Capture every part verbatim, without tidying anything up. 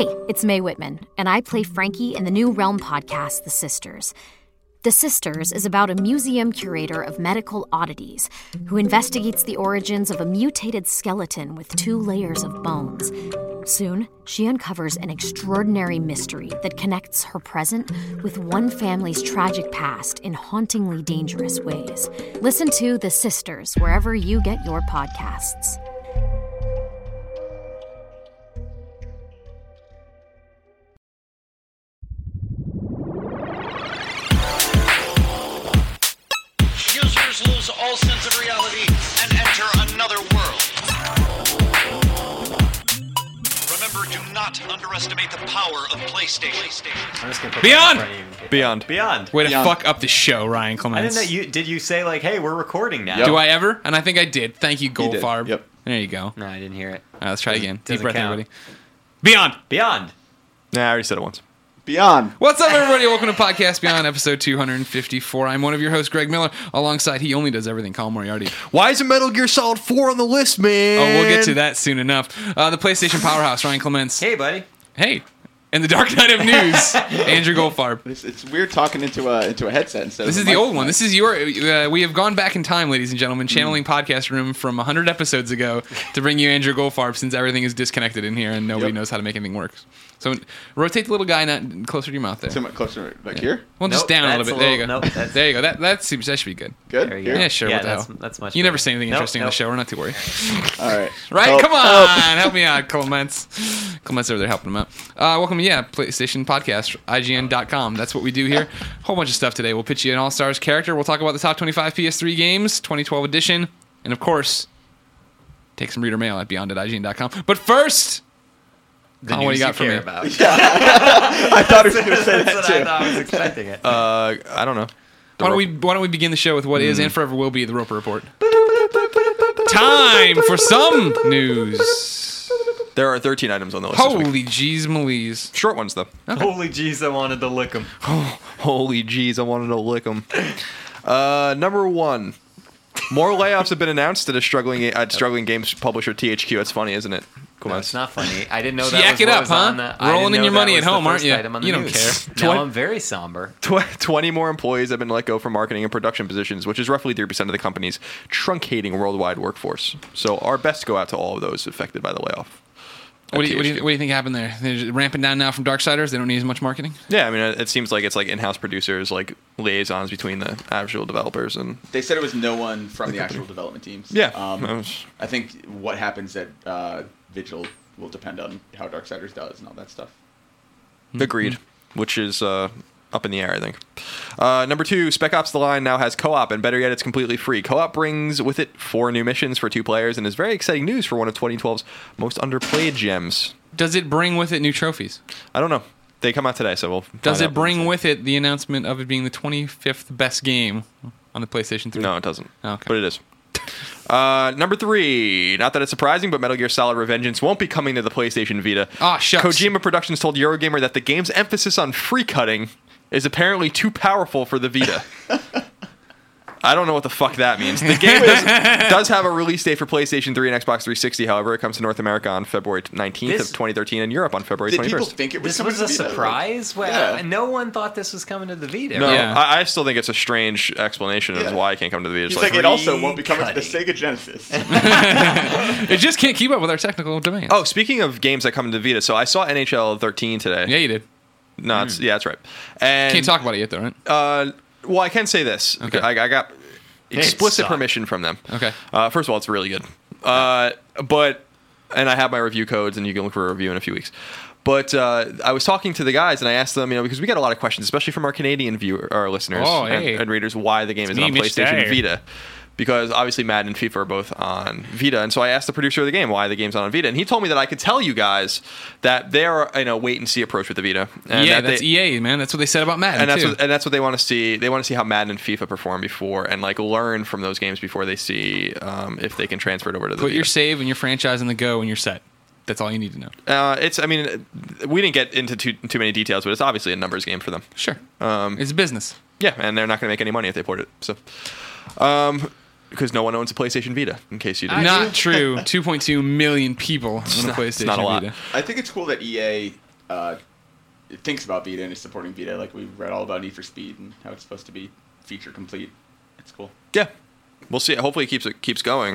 Hey, it's Mae Whitman, and I play Frankie in the new Realm podcast, The Sisters. The Sisters is about a museum curator of medical oddities who investigates the origins of a mutated skeleton with two layers of bones. Soon, she uncovers an extraordinary mystery that connects her present with one family's tragic past in hauntingly dangerous ways. Listen to The Sisters wherever you get your podcasts. Users lose all sense of reality and enter another world. Remember, do not underestimate the power of PlayStation. I'm just gonna put Beyond! that in front of you. Beyond. Beyond. Way to Beyond. fuck up the show, Ryan I Clements. didn't know you. Did you say like, "Hey, we're recording now"? Yep. Do I ever? And I think I did. Thank you, You did. Goldfarb. Yep. There you go. All No, I didn't hear it. right, let's try it again. Deep doesn't breath, count. everybody. Beyond. Beyond. Nah, I already said it once. Beyond. What's up, everybody? Welcome to Podcast Beyond, episode two fifty-four. I'm one of your hosts, Greg Miller. Alongside, he only does everything, Colin Moriarty. Why isn't Metal Gear Solid four on the list, man? Oh, we'll get to that soon enough. Uh, the PlayStation Powerhouse, Ryan Clements. Hey, buddy. Hey. And the Dark Knight of News, Andrew Goldfarb. It's, it's weird talking into a into a headset instead. This of is a the old microphone. one. This is your. Uh, we have gone back in time, ladies and gentlemen, Hmm. channeling Podcast Room from one hundred episodes ago to bring you Andrew Goldfarb, since everything is disconnected in here and nobody Yep. knows how to make anything work. So rotate the little guy not closer to your mouth there. So much closer, like here. Well, just Nope, down a that's little bit. a there you go. little- nope, that's- there you go. That that seems that should be good. Good. There you Here? go. Yeah, sure. Yeah, what the that's, hell? that's much. You never better. say anything Nope, interesting on the nope. show. We're not too worried. All right. Right? Help, Come on, help. help me out, Clements. Clements over there helping him out. Uh, welcome, yeah, PlayStation Podcast, I G N dot com. That's what we do here. Whole bunch of stuff today. We'll pitch you an All Stars character. We'll talk about the top twenty-five P S three games, twenty twelve edition, and of course, take some reader mail at beyond at I G N dot com. But first, The Colin, what do news you got for care me? About. I thought he was going to say That's that what I too. thought. I was expecting it. Uh, I don't know. The Why don't ro- we Why don't we begin the show with what is Hmm. and forever will be the Roper Report? Time for some news. There are thirteen items on the list. this week. Holy jeez, Malise. Short ones though. Holy jeez, I wanted to lick him. Holy jeez, I wanted to lick them. Uh, number one. More layoffs have been announced at a struggling at struggling games publisher T H Q. That's funny, isn't it? Cool. No, it's not funny. I didn't know that Yak was it what up, was huh? on the, I Rolling didn't in know your that money was at the home, aren't first you? item on the You don't news. care. Now Twen- I'm very somber. Tw- twenty more employees have been let go from marketing and production positions, which is roughly three percent of the company's truncating worldwide workforce. So our best go out to all of those affected by the layoff. What at do, you, what, do you, T H Q. what do you think happened there? They're just ramping down now from Darksiders. They don't need as much marketing. Yeah, I mean, it it seems like it's like in-house producers, like liaisons between the actual developers and. They said it was no one from the actual development teams. Yeah. Um, that was- I think what happens at uh, Vigil will depend on how Darksiders does and all that stuff. Agreed, which is uh, up in the air, I think. Uh, number two, Spec Ops The Line now has co-op, and better yet, it's completely free. Co-op brings with it four new missions for two players, and is very exciting news for one of twenty twelve's most underplayed gems. Does it bring with it new trophies? I don't know. They come out today, so we'll. Does find it out. bring with it the announcement of it being the twenty-fifth best game on the PlayStation three? No, it doesn't. Okay. But it is. Uh, number three, not that it's surprising, but Metal Gear Solid Revengeance won't be coming to the PlayStation Vita. Ah, shucks. Kojima Productions told Eurogamer that the game's emphasis on free cutting is apparently too powerful for the Vita. I don't know what the fuck that means. The game does, does have a release date for PlayStation three and Xbox three sixty. However, it comes to North America on February nineteenth This- of twenty thirteen and Europe on February Did people twenty-first. think it was This coming was a to Vita? surprise. Well, Yeah. no one thought this was coming to the Vita. No, Yeah. I, I still think it's a strange explanation as Yeah. to why it can't come to the Vita. It's He's like, like, it also won't be coming to the Free Sega Genesis. It just can't keep up with our technical demands. oh, speaking of games that come to the Vita, so I saw N H L thirteen today. yeah, you did. No, it's, yeah, that's right. And Can't talk about it yet, though, right? Uh, well, I can say this. Okay. I, I got explicit sucked. permission from them. Okay. Uh, first of all, it's really good. Uh, but and I have my review codes, and you can look for a review in a few weeks. But uh, I was talking to the guys, and I asked them, you know, because we get a lot of questions, especially from our Canadian viewer, our listeners Oh, and, hey. and readers, why the game It's is me, on Mitch PlayStation Dyer. Vita. Because obviously Madden and FIFA are both on Vita, and so I asked the producer of the game why the game's not on Vita, and he told me that I could tell you guys that they're in a wait and see approach with the Vita. And yeah, that that's they, E A, man. That's what they said about Madden, and that's too. what, and that's what they want to see. They want to see how Madden and FIFA perform before, and like learn from those games before they see um, if they can transfer it over to the Put Vita. your save and your franchise in the go, and you're set. That's all you need to know. Uh, it's. I mean, we didn't get into too too many details, but it's obviously a numbers game for them. Sure. Um, It's business. Yeah, and they're not going to make any money if they port it. So, um, because no one owns a PlayStation Vita, in case you didn't. Not true. two point two million people on a not- PlayStation it's not a lot. Vita. I think it's cool that E A uh, thinks about Vita and is supporting Vita. Like we read all about Need for Speed and how it's supposed to be feature complete. It's cool. Yeah, we'll see. Hopefully, it keeps it keeps going.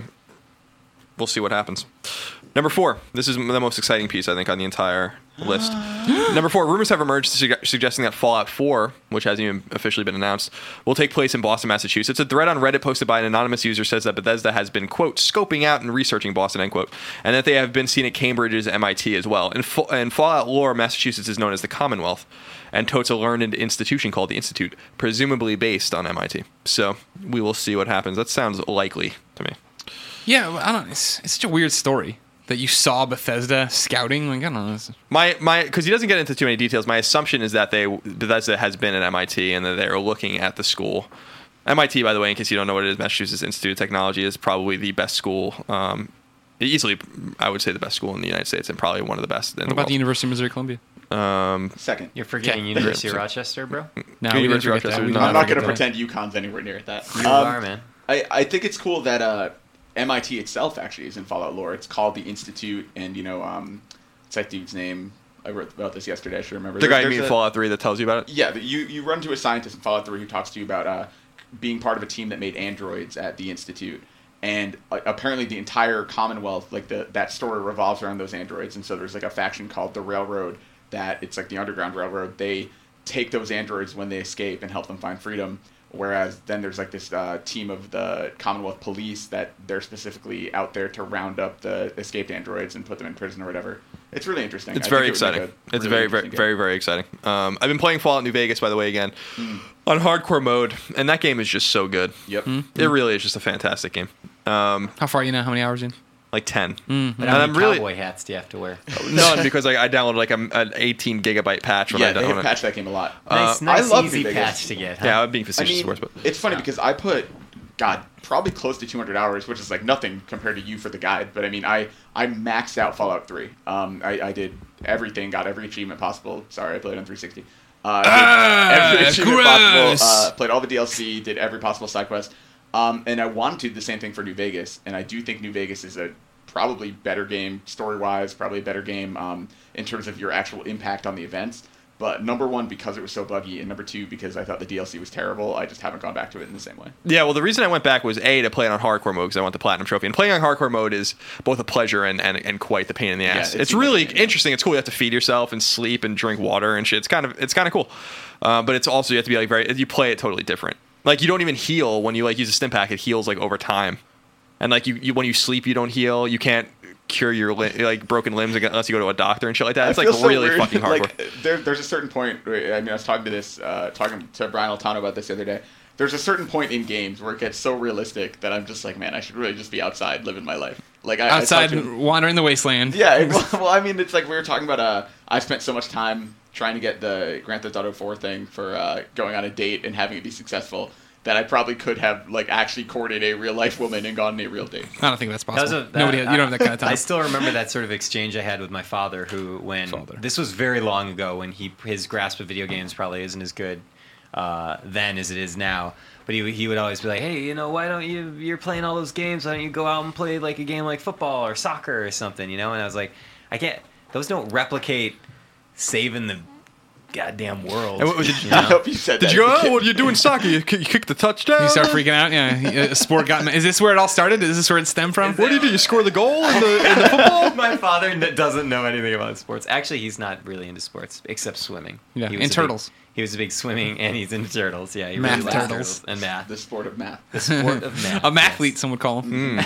We'll see what happens. Number four. This is the most exciting piece, I think, on the entire list. Number four. Rumors have emerged sug- suggesting that Fallout four, which hasn't even officially been announced, will take place in Boston, Massachusetts. A thread on Reddit posted by an anonymous user says that Bethesda has been, quote, scoping out and researching Boston, end quote, and that they have been seen at Cambridge's M I T as well. In, Fa- in Fallout lore, Massachusetts is known as the Commonwealth, and totes a learned institution called the Institute, presumably based on M I T. So we will see what happens. That sounds likely to me. Yeah, well, I don't. It's, it's such a weird story that you saw Bethesda scouting. Like I don't know. It's, My my, because he doesn't get into too many details. My assumption is that they Bethesda has been at M I T and that they're looking at the school. M I T, by the way, in case you don't know what it is, Massachusetts Institute of Technology is probably the best school. Um, easily, I would say the best school in the United States and probably one of the best in what the about world. the University of Missouri Columbia? Um, Second. You're forgetting Okay. University of Yeah. Rochester, bro. No, Good we didn't University forget of that. Rochester. We No, did I'm not not going to forget that. pretend UConn's anywhere near that. You Um, are, man. I, I think it's cool that uh, M I T itself actually is in Fallout lore. It's called the Institute, and you know, um, it's that dude's name. I wrote about this yesterday. I should remember. the There- guy you there's mean in a- Fallout three that tells you about it? Yeah, the- you you run to a scientist in Fallout three who talks to you about uh, being part of a team that made androids at the Institute, and uh, apparently the entire Commonwealth, like the that story revolves around those androids, and so there's like a faction called the Railroad that it's like the Underground Railroad. They take those androids when they escape and help them find freedom. Whereas then there's like this uh, team of the Commonwealth Police that they're specifically out there to round up the escaped androids and put them in prison or whatever. It's really interesting. It's I very think it would exciting. make a It's really very, very, interesting very, game. very exciting. Um, I've been playing Fallout New Vegas, by the way, again on hardcore mode, and that game is just so good. Yep. It really is just a fantastic game. Um, How far are you now? How many hours in? like ten, But and how I'm many really cowboy hats do you have to wear? none because like I downloaded like a, an eighteen gigabyte patch when Yeah, I they have downloaded. patched that game a lot. nice, I nice, love easy New Vegas. patch to get. Huh? Yeah, I'm being I facetious, mean, of course, but it's funny because I put, God, probably close to two hundred hours, which is like nothing compared to you for the guide. But I mean, I, I maxed out Fallout three. Um, I, I did everything, got every achievement possible. Sorry, I played on three sixty. Uh, did Ah, every achievement gross. possible. Uh, played all the D L C, did every possible side quest. Um, and I wanted to do the same thing for New Vegas. And I do think New Vegas is a probably better game story-wise, probably a better game um, in terms of your actual impact on the events. But number one, because it was so buggy, and number two, because I thought the D L C was terrible, I just haven't gone back to it in the same way. yeah. Well, the reason I went back was a to play it on hardcore mode because I want the platinum trophy, and playing on hardcore mode is both a pleasure and, and, and quite the pain in the ass. it it's seems really like a pain, yeah. interesting. It's cool. You have to feed yourself and sleep and drink water and shit. It's kind of it's kind of cool, uh, but it's also you have to be like very. You play it totally different. Like you don't even heal when you like use a stim pack. It heals like over time, and like you, you when you sleep you don't heal. You can't cure your li- like broken limbs unless you go to a doctor and shit like that. It's I like feel so really weird. fucking hardcore. Like, there, there's a certain point. Where, I mean, I was talking to this, uh, talking to Brian Altano about this the other day. There's a certain point in games where it gets so realistic that I'm just like, man, I should really just be outside living my life. Like I, Outside, I talked to- wandering the wasteland. Yeah, it- well, well, I mean, it's like we were talking about. Uh, I spent so much time trying to get the Grand Theft Auto four thing for uh, going on a date and having it be successful that I probably could have like actually courted a real life woman and gone on a real date. I don't think that's That possible. was a, that, Nobody, has, you don't have that kind of time. I still remember that sort of exchange I had with my father, who, when Father. this was very long ago, when he his grasp of video games probably isn't as good uh, then as it is now. But he he would always be like, hey, you know, why don't you you're playing all those games? Why don't you go out and play like a game like football or soccer or something? You know? And I was like, I can't. Those don't replicate saving the goddamn world. And what- did you- you I know? hope you said Did that. you go? as a Oh, kid. what are you doing soccer? You, ki- you kick the touchdown. You start freaking out. Yeah, a sport got. Is this where it all started? Is this where it stemmed from? What do you do? You score the goal in the, in the football? My father n- doesn't know anything about sports. Actually, he's not really into sports except swimming. Yeah, He was and a turtles. Big, he was a big swimming, and he's into turtles. Yeah, he Math really likes turtles. and math. The sport of math. The sport of math. A mathlete, yes. some would call him.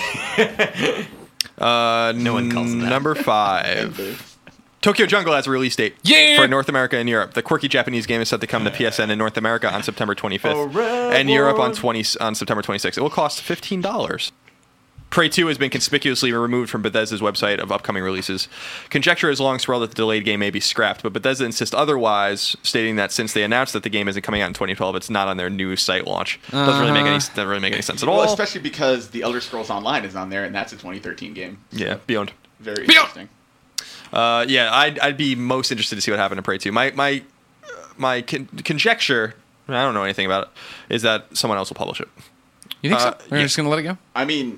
Uh, No one calls it that. Number five. Tokyo Jungle has a release date Yeah! for North America and Europe. The quirky Japanese game is set to come to P S N in North America on September twenty-fifth and Europe on twenty on September twenty-sixth. It will cost fifteen dollars. Prey two has been conspicuously removed from Bethesda's website of upcoming releases. Conjecture has long swirled that the delayed game may be scrapped, but Bethesda insists otherwise, stating that since they announced that the game isn't coming out in twenty twelve, it's not on their new site launch. Doesn't really make any doesn't really make any sense at all. Well, especially because the Elder Scrolls Online is on there, and that's a twenty thirteen game. yeah, beyond. Very Beyond. interesting. Uh, yeah, I'd, I'd be most interested to see what happened to Prey two. My my uh, my con- conjecture, I don't know anything about it, is that someone else will publish it. You think Uh, so? They're yeah. just gonna let it go? I mean,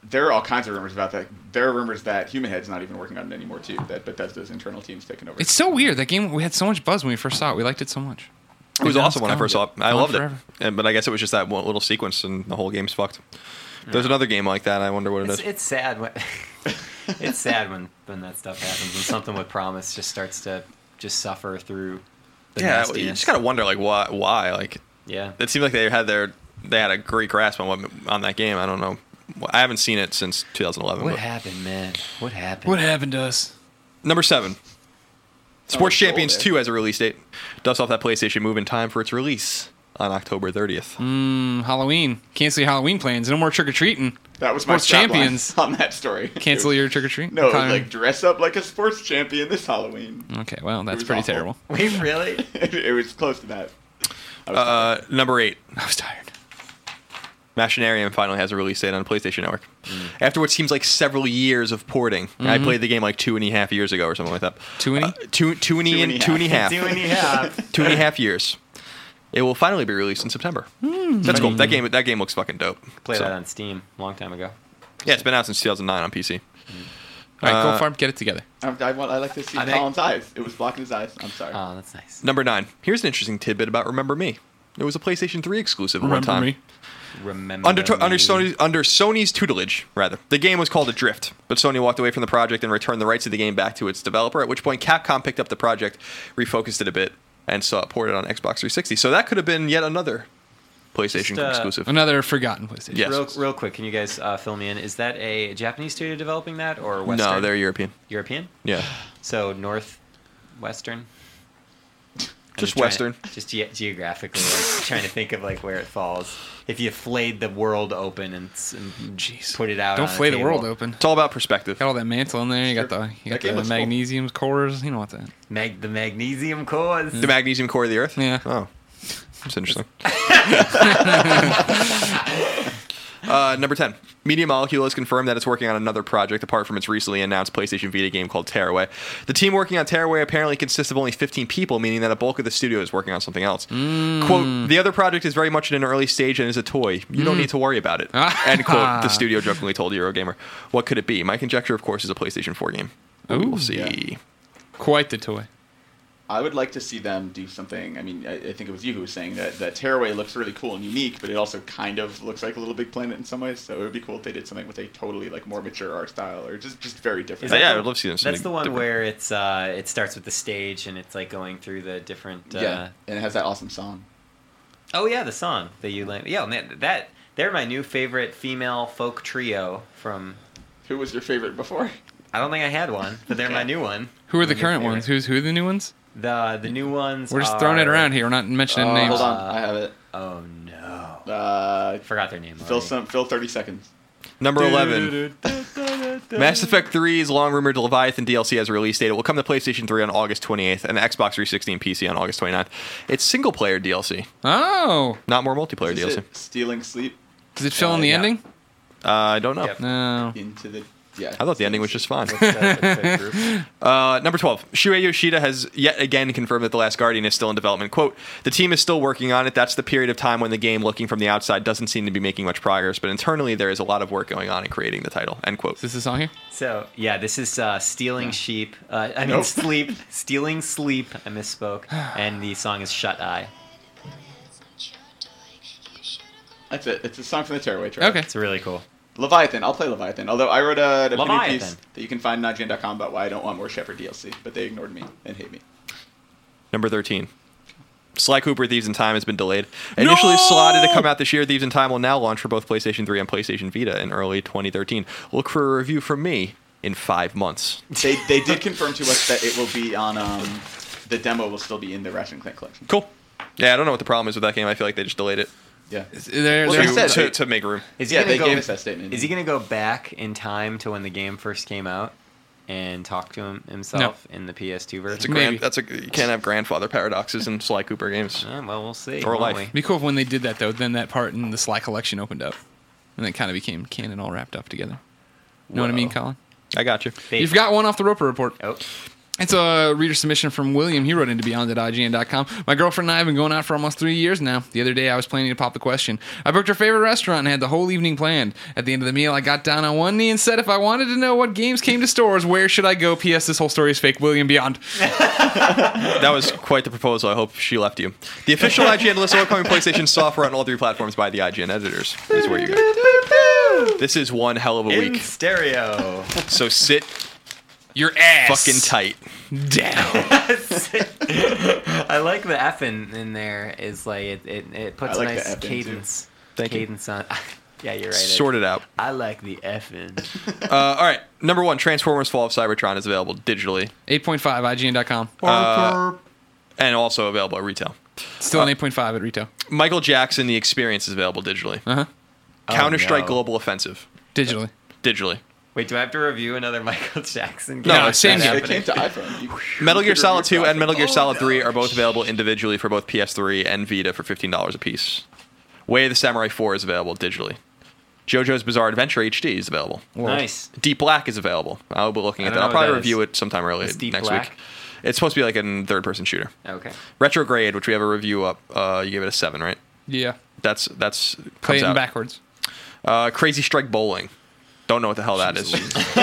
there are all kinds of rumors about that. There are rumors that Human Head's not even working on it anymore too. That Bethesda's internal team's taken over. It's so weird. That game, we had so much buzz when we first saw it. We liked it so much. It was And now awesome it's when I gone. first saw it. I Gone loved forever. it. And, but I guess it was just that one little sequence and the whole game's fucked. There's another game like that. I wonder what it It's, is. it's sad when it's sad when, when that stuff happens and something with promise just starts to just suffer through the Yeah, nastiness. you just gotta wonder like why. Why? Like yeah. it seemed like they had their they had a great grasp on what on that game. I don't know. I haven't seen it since two thousand eleven. What but. happened, man? What happened? What happened to us? Number seven. Sports it's cold Champions there. two has a release date. Dusts off that PlayStation move in time for its release on October thirtieth. Mm, Halloween. Cancel your Halloween plans. No more trick or treating. That was my Sports strapline Champions. on that story. Cancel It was- your trick or treat. No, it was like dress up like a sports champion this Halloween. Okay, well, that's was pretty awful. terrible. Wait, really? It was close to that. I was Uh, number eight. I was tired. Machinarium finally has a release date on PlayStation Network. After what seems like several years of porting. I played the game like two and a half years ago or something like that. Two and a- Uh, two, two and, Two a, and a two and a half. Two and a half. two and a half years. It will finally be released in September. That's cool. That game, that game looks fucking dope. Played So- that on Steam a long time ago. Yeah, it's been out since two thousand nine on P C. All right, Uh, Go Farm, get it together. I, I, want, I like to see I think- Colin's eyes. It was blocking his eyes. I'm sorry. Oh, that's nice. Number nine. Here's an interesting tidbit about Remember Me. It was a PlayStation three exclusive at one Remember time. me? Remember Under, to, under, me. Sony's, under Sony's tutelage, rather. The game was called Adrift, but Sony walked away from the project and returned the rights of the game back to its developer, at which point Capcom picked up the project, refocused it a bit, and saw it ported on Xbox three sixty. So that could have been yet another PlayStation Just, uh, exclusive. Another forgotten PlayStation. Yes. Real, real quick, can you guys uh, fill me in? Is that a Japanese studio developing that or Western? No, they're European. European. Yeah. So north, western. I'm Just trying Western. to- just ge- geographically, like, trying to think of like where it falls. If you flayed the world open and, s- and Jeez. put it out, Don't on a flay the table. world open. It's all about perspective. Got all that mantle in there. You got the you got That game the looks cool. magnesium cores. You know what that? Mag- the magnesium cores. The magnesium core of the Earth? Yeah. Oh. That's interesting. uh, number ten. Media Molecule has confirmed that it's working on another project apart from its recently announced PlayStation Vita game called Tearaway. The team working on Tearaway apparently consists of only fifteen people, meaning that a bulk of the studio is working on something else. Quote, the other project is very much in an early stage and is a toy. You don't need to worry about it. End quote, the studio jokingly told Eurogamer. What could it be? My conjecture, of course, is a PlayStation four game. We Ooh. will see. Yeah. Quite the toy. I would like to see them do something. I mean, I, I think it was you who was saying that, that Tearaway looks really cool and unique, but it also kind of looks like a Little Big Planet in some ways. So it would be cool if they did something with a totally like more mature art style or just just very different. Is Yeah, that I the- would love to see them That's something the one different. where it's uh, it starts with the stage and it's like going through the different. Uh, yeah, and it has that awesome song. Oh yeah, the song that you like. Yeah, man, that they're my new favorite female folk trio from. Who was your favorite before? I don't think I had one, but they're my Okay. new one. Who are the My new current favorite. ones? Who's who are the new ones? The the new ones. We're just throwing it are- around here. We're not mentioning Uh, names. hold on, I have it. Oh no, Uh, I forgot their name. Phil, already. some, Phil, thirty seconds. Number eleven. Mass Effect three's long-rumored Leviathan D L C has a release date. It will come to PlayStation three on August twenty-eighth and Xbox three sixty and P C on August twenty-ninth. It's single-player D L C, Oh, not more multiplayer Is D L C. it Stealing Sleep does it fill Uh, in the yeah. ending? Uh, I don't know. Yep. No. into the yeah. I thought the ending was just fine. What's that- what's that group? Uh, number twelve. Shuei Yoshida has yet again confirmed that The Last Guardian is still in development. Quote, the team is still working on it. That's the period of time when the game, looking from the outside, doesn't seem to be making much progress, but internally there is a lot of work going on in creating the title. End quote. Is this the song here? So yeah, this is uh, stealing sheep. Uh, I mean Nope. sleep, stealing sleep. I misspoke. And the song is Shut Eye. That's it. It's a song from the Tearaway track. Okay. It's really cool. Leviathan. I'll play Leviathan. Although I wrote a, an opinion Leviathan. piece that you can find on I G N dot com about why I don't want more Shepard D L C, but they ignored me and hate me. Number thirteen. Sly Cooper Thieves in Time has been delayed. Initially slotted to come out this year, Thieves in Time will now launch for both PlayStation three and PlayStation Vita in early twenty thirteen. Look for a review from me in five months. They they did confirm to us that it will be on um the demo will still be in the Ratchet and Clank collection. Cool. Yeah, I don't know what the problem is with that game. I feel like they just delayed it Yeah. They're, Well, they're- they said- to, to make room. Is he Yeah, gonna they go, gave us that statement. Is he gonna go back in time to when the game first came out and talk to him himself in the P S two That's a version? Maybe. grand, that's a you can't have grandfather paradoxes in Sly Cooper games. Eh, well, we'll see. Or won't life. we? It'd be cool if when they did that though. Then that part in the Sly collection opened up, and it kind of became canon, all wrapped up together. You know what I mean, Whoa. Colin? I got you. They- You've got one off the Roper report. Oh, It's a reader submission from William. He wrote into beyond at I G N dot com. My girlfriend and I have been going out for almost three years now. The other day, I was planning to pop the question. I booked her favorite restaurant and had the whole evening planned. At the end of the meal, I got down on one knee and said if I wanted to know what games came to stores, where should I go? P S. This whole story is fake. William Beyond. That was quite the proposal. I hope she left you. The official I G N list of upcoming PlayStation software on all three platforms by the I G N editors is where you go. This is one hell of a In week. stereo. So sit Your ass. fucking tight. down. I like the F in, in there. Is like it, it, it puts I like a the nice F in, too. cadence. Thank you. cadence on. Yeah, you're right. Sort it out. I like the F in. Uh, all right. Number one, Transformers Fall of Cybertron is available digitally eight point five, I G N dot com. uh, and also available at retail. Still an eight point five at retail. Michael Jackson, The Experience is available digitally. Uh-huh. Counter-Strike no. Global Offensive, Digitally. digitally. Wait, do I have to review another Michael Jackson game? No, Is same that game. It came happening? to iPhone. You- Metal you Gear could Solid review two it and Metal Gear for Solid three are both available individually for both P S three and Vita for fifteen dollars a piece. Way of the Samurai four is available digitally. JoJo's Bizarre Adventure H D is available. Nice. Deep Black is available. I'll be looking I at don't that. I'll know what probably that review is. it sometime early What's Deep next Black? week. It's supposed to be like a third-person shooter. Okay. Retrograde, which we have a review up, uh, you gave it a seven, right? Yeah. That's that's Play comes it in out. backwards. Uh, Crazy Strike Bowling. Don't know what the hell that is.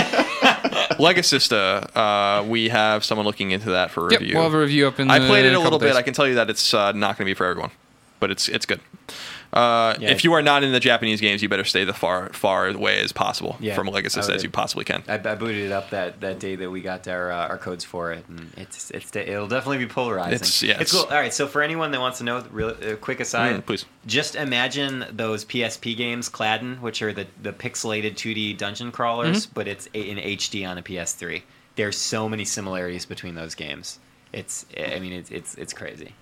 Legicista, uh, we have someone looking into that for Yep, review. we'll have a review up in I the played it a couple little bit. days. I can tell you that it's uh, not going to be for everyone, but it's it's good. Uh, Yeah. If you are not in the Japanese games, you better stay the far far away as possible Yeah, from I Legicista would. as you possibly can. I, I booted it up that, that day that we got our uh, our codes for it, and it's it's it'll definitely be polarizing. It's- yeah, it's it's- cool. All right, so for anyone that wants to know, real uh, quick aside, Mm, please. just imagine those P S P games, Cladden, which are the the pixelated two D dungeon crawlers, Mm-hmm. but it's a- in H D on a P S three. There's so many similarities between those games. It's I mean it's it's it's crazy.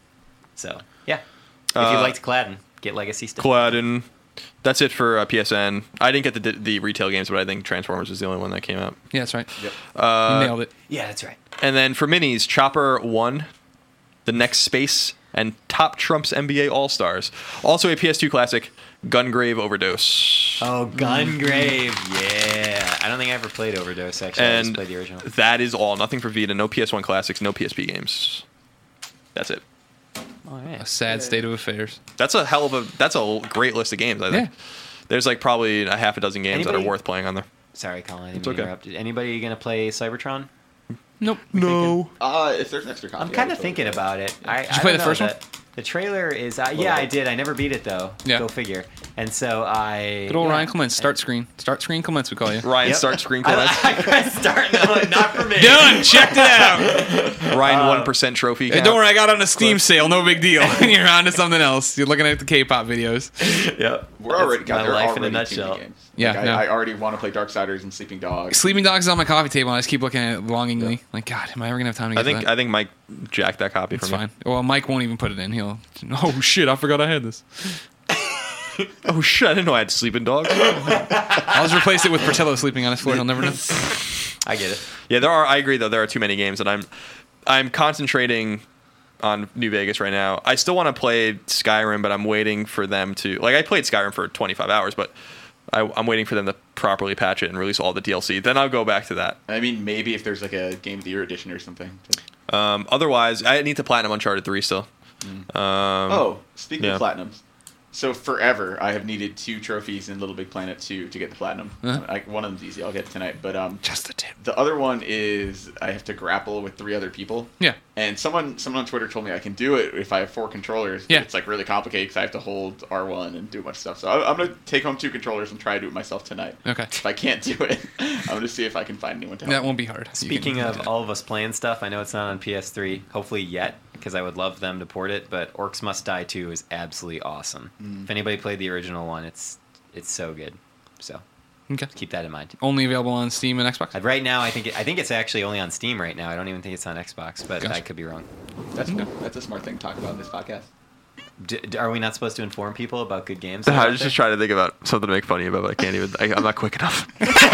So yeah, if you Uh, liked Cladden, get Legacy stuff. Cladden. That's it for uh, P S N. I didn't get the the retail games, but I think Transformers was the only one that came out. Yeah, that's right. Uh, you nailed it. Yeah, that's right. And then for minis, Chopper one, The Next Space, and Top Trumps N B A All Stars. Also a P S two classic, Gungrave Overdose. Oh, Gungrave, yeah. I don't think I ever played Overdose, actually. I just and played the original. that is all. Nothing for Vita. No P S one classics. No P S P games. That's it. All right. A sad state of affairs. That's a hell of a. That's a great list of games. I think. Yeah. There's like probably a half a dozen games that Anybody- are worth playing on there. Sorry, Colin, I didn't It's mean to okay. interrupt. Anybody going to play Cybertron? Nope. No. Uh, if there's an extra copy, I'm I kind would of totally thinking play it. about it. I, Did you I play don't the know first one? that- The trailer is, uh, yeah, I did. I never beat it though. Yeah. Go figure. And so I. Good old yeah. Ryan Clements. Start screen. Start screen Clements, we call you. Ryan Yep. start screen I, comments. I pressed start. No, not for me. Done. Checked it out. Ryan one percent trophy. Hey, count. don't worry, I got on a Steam sale. No big deal. You're on to something else. You're looking at the K-pop videos. Yep. We're already That's got my there life already in a too nutshell. many games. Yeah, Like, no. I, I already want to play Darksiders and Sleeping Dogs. Sleeping Dogs is on my coffee table, and I just keep looking at it longingly. Like, God, am I ever gonna have time to get I think to that? I think Mike jacked that copy It's from fine. Well, Mike won't even put it in. He'll. Oh shit! I forgot I had this. me. Oh shit! I didn't know I had sleeping dog. I'll just replace it with Portillo sleeping on his floor. He'll never know. I get it. Yeah, there are. I agree though. There are too many games, and I'm I'm concentrating on New Vegas right now. I still want to play Skyrim, but I'm waiting for them to. Like, I played Skyrim for twenty-five hours, but I, I'm waiting for them to properly patch it and release all the D L C. Then I'll go back to that. I mean, maybe if there's like a Game of the Year edition or something. Um, otherwise, I need to platinum Uncharted three still. Um, Oh, speaking yeah. of platinums, so forever I have needed two trophies in Little Big Planet two to get the platinum. Uh-huh. I, one of them's easy. I'll get it tonight. But um, Just the tip. the other one is I have to grapple with three other people. Yeah. And someone someone on Twitter told me I can do it if I have four controllers. Yeah. It's like really complicated because I have to hold R one and do a bunch of stuff. So I, I'm gonna take home two controllers and try to do it myself tonight. Okay. If I can't do it, I'm gonna see if I can find anyone to help. That me. won't be hard. You Speaking can- of all of us playing stuff, I know it's not on P S three, hopefully yet, because I would love them to port it. But Orcs Must Die two is absolutely awesome. If anybody played the original one, it's it's so good. So Okay. keep that in mind. Only available on Steam and Xbox. Uh, Right now, I think it, I think it's actually only on Steam right now. I don't even think it's on Xbox, but Gotcha. I could be wrong. That's that's a smart thing to talk about in this podcast. D- d- are we not supposed to inform people about good games? I out was there? just trying to think about something to make fun of you about, but I can't even. I, I'm not quick enough.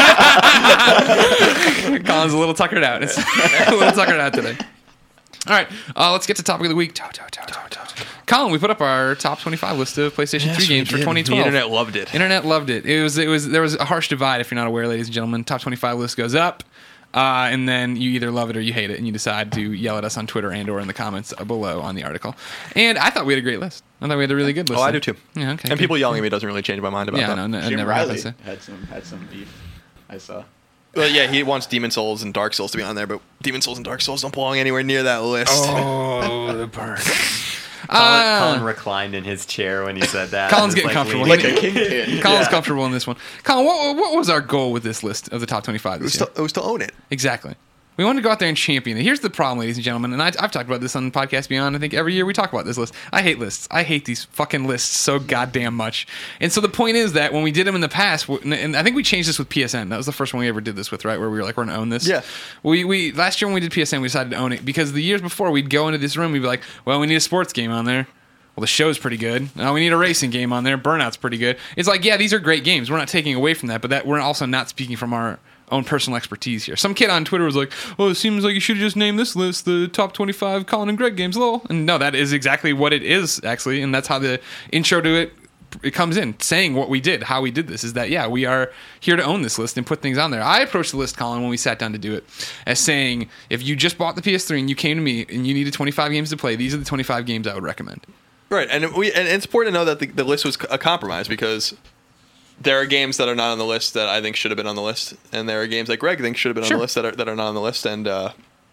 Colin's a little tuckered out. It's a little tuckered out today. All right, uh, let's get to topic of the week. To, to, to, to, to. Colin, we put up our top twenty-five list of PlayStation three games for twenty twelve. The internet loved it. Internet loved it. It was it was there was a harsh divide. If you're not aware, ladies and gentlemen, top twenty-five list goes up. Uh, and then you either love it or you hate it, and you decide to yell at us on Twitter and or in the comments below on the article. And I thought we had a great list. I thought we had a really good list. Oh, I do too. Yeah, okay. And good. people yelling at me doesn't really change my mind about Yeah, that. no, no, it Jim never Riley happens. had some had some beef. I saw. Well, yeah, he wants Demon Souls and Dark Souls to be on there, but Demon Souls and Dark Souls don't belong anywhere near that list. Oh, the burn. Colin, Uh, Colin reclined in his chair when he said that. Colin's Just, getting comfortable. leaning- Like a kingpin. Colin's Yeah. comfortable in this one. Colin, what, what was our goal with this list of the top twenty-five It was, this year? to, it was to own it. Exactly. We wanted to go out there and champion it. Here's the problem, ladies and gentlemen, and I, I've talked about this on Podcast Beyond. I think every year we talk about this list. I hate lists. I hate these fucking lists so goddamn much. And so the point is that when we did them in the past, w- and I think we changed this with P S N. That was the first one we ever did this with, right? Where we were like, we're going to own this. Yeah. We, we Last year when we did P S N, we decided to own it because the years before we'd go into this room, we'd be like, well, we need a sports game on there. Well, the show's pretty good. Now we need a racing game on there. Burnout's pretty good. It's like, yeah, these are great games. We're not taking away from that, but that we're also not speaking from our own personal expertise here. Some kid on Twitter was like, "Oh, it seems like you should have just named this list the top twenty-five Colin and Greg games." Lol. And no, that is exactly what it is actually, and that's how the intro to it it comes in, saying what we did, how we did this. Is that yeah, we are here to own this list and put things on there. I approached the list, Colin, when we sat down to do it, as saying, if you just bought the P S three and you came to me and you needed twenty-five games to play, these are the twenty-five games I would recommend. Right, and we and it's important to know that the, the list was a compromise because there are games that are not on the list that I think should have been on the list, and there are games that Greg thinks should have been Sure. on the list that are that are not on the list, and uh,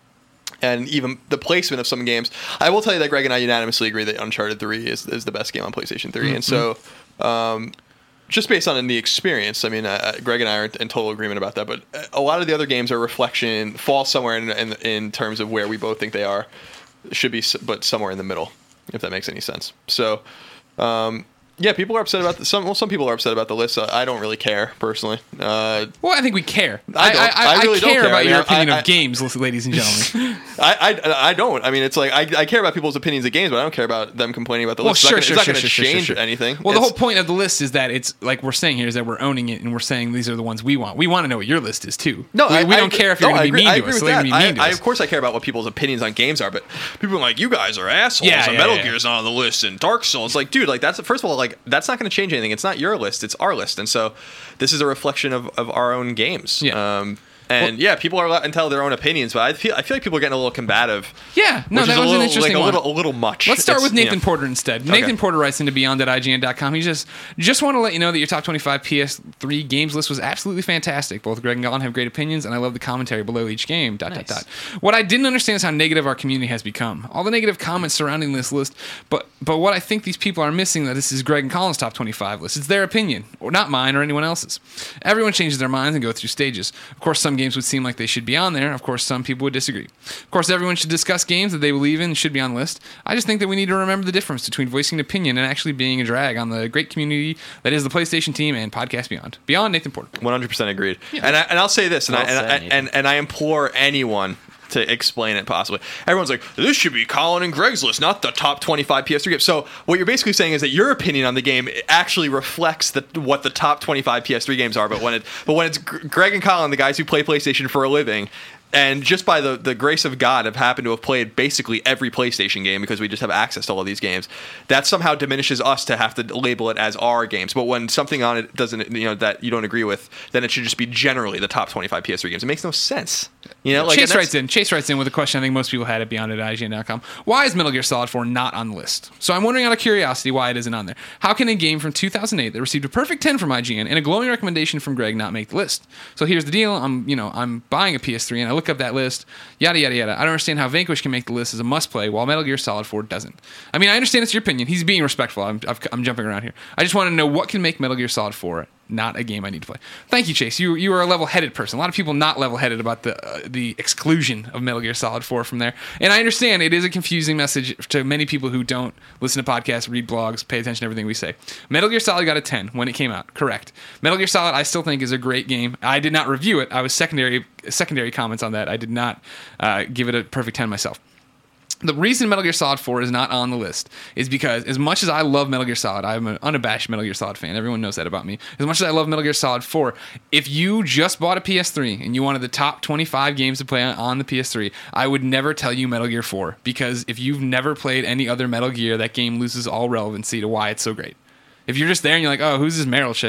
and even the placement of some games. I will tell you that Greg and I unanimously agree that Uncharted three is is the best game on PlayStation three, Mm-hmm. and so. Um, just based on the experience, I mean, uh, Greg and I are in total agreement about that. But a lot of the other games are reflection, fall somewhere in, in in terms of where we both think they are, should be, s- but somewhere in the middle, if that makes any sense. So, um, yeah, people are upset about the, some. Well, some people are upset about the list. Uh, I don't really care personally. Uh, Well, I think we care. I don't. I, I really don't care care. about I mean, your I- opinion I- of games, ladies and gentlemen. I, I I don't. I mean, it's like I, I care about people's opinions of games, but I don't care about them complaining about the Well, list. sure, it's sure, not sure, going to sure, sure, change sure. anything. Well, the It's- whole point of the list is that it's like we're saying here is that we're owning it and we're saying these are the ones we want. We want to know what your list is too. No, we, I, we I don't agree- care if you're no, going I to be agree- I mean to agree us. with So they're that. going to be I, mean to I, us. of course, I care about what people's opinions on games are, but people are like, you guys are assholes. Yeah, and yeah, Metal yeah. Gear's not on the list, and Dark Souls. Like, dude, like that's first of all, like that's not going to change anything. It's not your list; it's our list, and so this is a reflection of, of our own games. Yeah. Um, and Well- yeah, people are allowed to tell their own opinions, but I feel I feel like people are getting a little combative. Yeah, no, which that is a was an little, interesting like, one. a little, a little much. Let's start It's, with you Nathan know. Porter instead. Okay. Nathan Porter writes into beyond at I G N dot com. He just just want to let you know that your top twenty-five P S three games list was absolutely fantastic. Both Greg and Colin have great opinions, and I love the commentary below each game. Dot Nice. dot dot. What I didn't understand is how negative our community has become. All the negative comments surrounding this list, but but what I think these people are missing that this is Greg and Colin's top twenty-five list. It's their opinion, or not mine or anyone else's. Everyone changes their minds and go through stages. Of course, some games would seem like they should be on there. Of course, some people would disagree. Of course, everyone should discuss games that they believe in and should be on the list. I just think that we need to remember the difference between voicing an opinion and actually being a drag on the great community that is the PlayStation team and Podcast Beyond. Beyond Nathan Porter. one hundred percent agreed. And I, and I'll say this, and, Well I, and, said, I, Nathan. and and I implore anyone to explain it possibly. Everyone's like, this should be Colin and Greg's list, not the top twenty-five P S three games. So what you're basically saying is that your opinion on the game actually reflects the, what the top twenty-five P S three games are. But when it but when it's G- Greg and Colin, the guys who play PlayStation for a living, and just by the, the grace of God have happened to have played basically every PlayStation game because we just have access to all of these games, that somehow diminishes us to have to label it as our games. But when something on it doesn't, you know, that you don't agree with, then it should just be generally the top twenty-five P S three games. It makes no sense. You know, like Chase and writes that's- in. Chase writes in with a question I think most people had at beyond at I G N dot com. Why is Metal Gear Solid four not on the list? So I'm wondering out of curiosity why it isn't on there. How can a game from two thousand eight that received a perfect ten from I G N and a glowing recommendation from Greg not make the list? So here's the deal. I'm, you know, I'm buying a P S three and I look up that list. Yada yada yada. I don't understand how Vanquish can make the list as a must play while Metal Gear Solid four doesn't. I mean, I understand it's your opinion. He's being respectful. I'm, I've, I'm jumping around here. I just want to know what can make Metal Gear Solid four not a game I need to play. Thank you, Chase. You you are a level-headed person. A lot of people not level-headed about the uh, the exclusion of Metal Gear Solid four from there. And I understand it is a confusing message to many people who don't listen to podcasts, read blogs, pay attention to everything we say. Metal Gear Solid got a ten when it came out. Correct. Metal Gear Solid I still think is a great game. I did not review it. I was secondary secondary comments on that. I did not uh, give it a perfect ten myself. The reason Metal Gear Solid four is not on the list is because as much as I love Metal Gear Solid, I'm an unabashed Metal Gear Solid fan. Everyone knows that about me. As much as I love Metal Gear Solid four, if you just bought a P S three and you wanted the top twenty-five games to play on, on the P S three, I would never tell you Metal Gear four, because if you've never played any other Metal Gear, that game loses all relevancy to why it's so great. If you're just there and you're like, oh, who's this Meryl chick?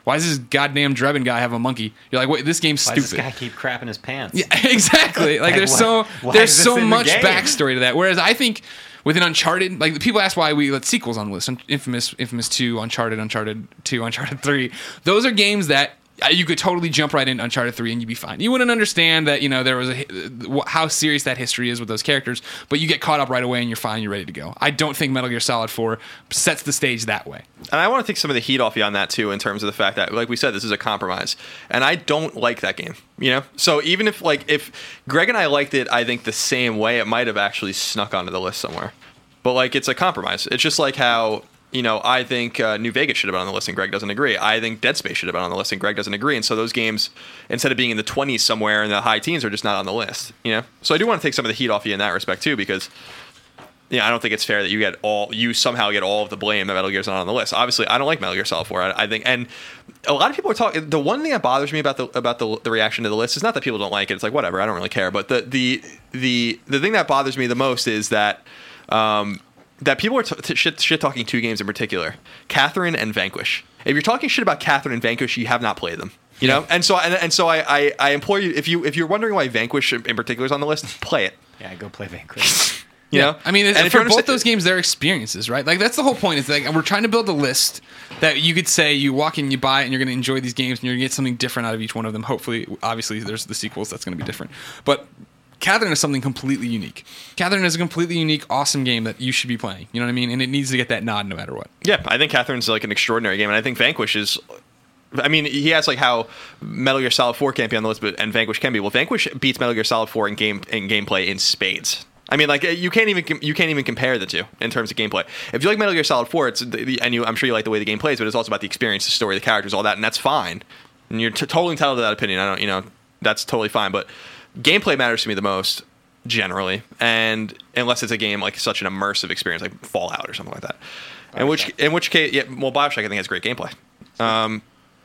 Why does this goddamn Drebin guy have a monkey? You're like, wait, this game's Why stupid. does this guy keep crapping his pants? Yeah, exactly. Like, Like, there's why- so why there's is this so in the much game? backstory to that. Whereas I think with an Uncharted, like people ask why we let sequels on the list, Infamous, Infamous two, Uncharted, Uncharted two, Uncharted three. Those are games that uh, you could totally jump right into Uncharted three and you'd be fine. You wouldn't understand that, you know, there was a uh, how serious that history is with those characters, but you get caught up right away and you're fine, you're ready to go. I don't think Metal Gear Solid four sets the stage that way. And I want to take some of the heat off you on that too, in terms of the fact that, like we said, this is a compromise, and I don't like that game. You know, so even if like if Greg and I liked it, I think the same way, it might have actually snuck onto the list somewhere. But like, it's a compromise. It's just like how, you know, I think uh, New Vegas should have been on the list and Greg doesn't agree. I think Dead Space should have been on the list and Greg doesn't agree. And so those games, instead of being in the twenties somewhere in the high teens, are just not on the list. You know, so I do want to take some of the heat off you in that respect too, because yeah, I don't think it's fair that you get all you somehow get all of the blame that Metal Gear's not on the list. Obviously, I don't like Metal Gear Solid four. I, I think, and a lot of people are talking. The one thing that bothers me about the about the, the reaction to the list is not that people don't like it. It's like whatever, I don't really care. But the the the the thing that bothers me the most is that. Um, that people are t- t- shit, shit talking two games in particular, Catherine and Vanquish. If you're talking shit about Catherine and Vanquish, you have not played them, you know. And so, and, and so, I, I, I implore you, if you if you're wondering why Vanquish in particular is on the list, play it. Yeah, go play Vanquish. You Yeah. know, I mean, it's, and if for you're both understa- those games, they're experiences, right? Like that's the whole point. Is like we're trying to build a list that you could say you walk in, you buy it, and you're going to enjoy these games, and you're going to get something different out of each one of them. Hopefully, obviously, there's the sequels that's going to be different, but. Catherine is something completely unique. Catherine is a completely unique, awesome game that you should be playing. You know what I mean? And it needs to get that nod no matter what. Yeah, I think Catherine's like an extraordinary game, and I think Vanquish is. I mean, he has like how Metal Gear Solid four can't be on the list, but and Vanquish can be. Well, Vanquish beats Metal Gear Solid four in game in gameplay in spades. I mean, like you can't even you can't even compare the two in terms of gameplay. If you like Metal Gear Solid four, it's and you, I'm sure you like the way the game plays, but it's also about the experience, the story, the characters, all that, and that's fine. And you're t- totally entitled to that opinion. I don't, you know, that's totally fine. But gameplay matters to me the most. Generally, and unless it's a game like such an immersive experience like Fallout or something like that, in which in which case, yeah, well, Bioshock I think has great gameplay. Um,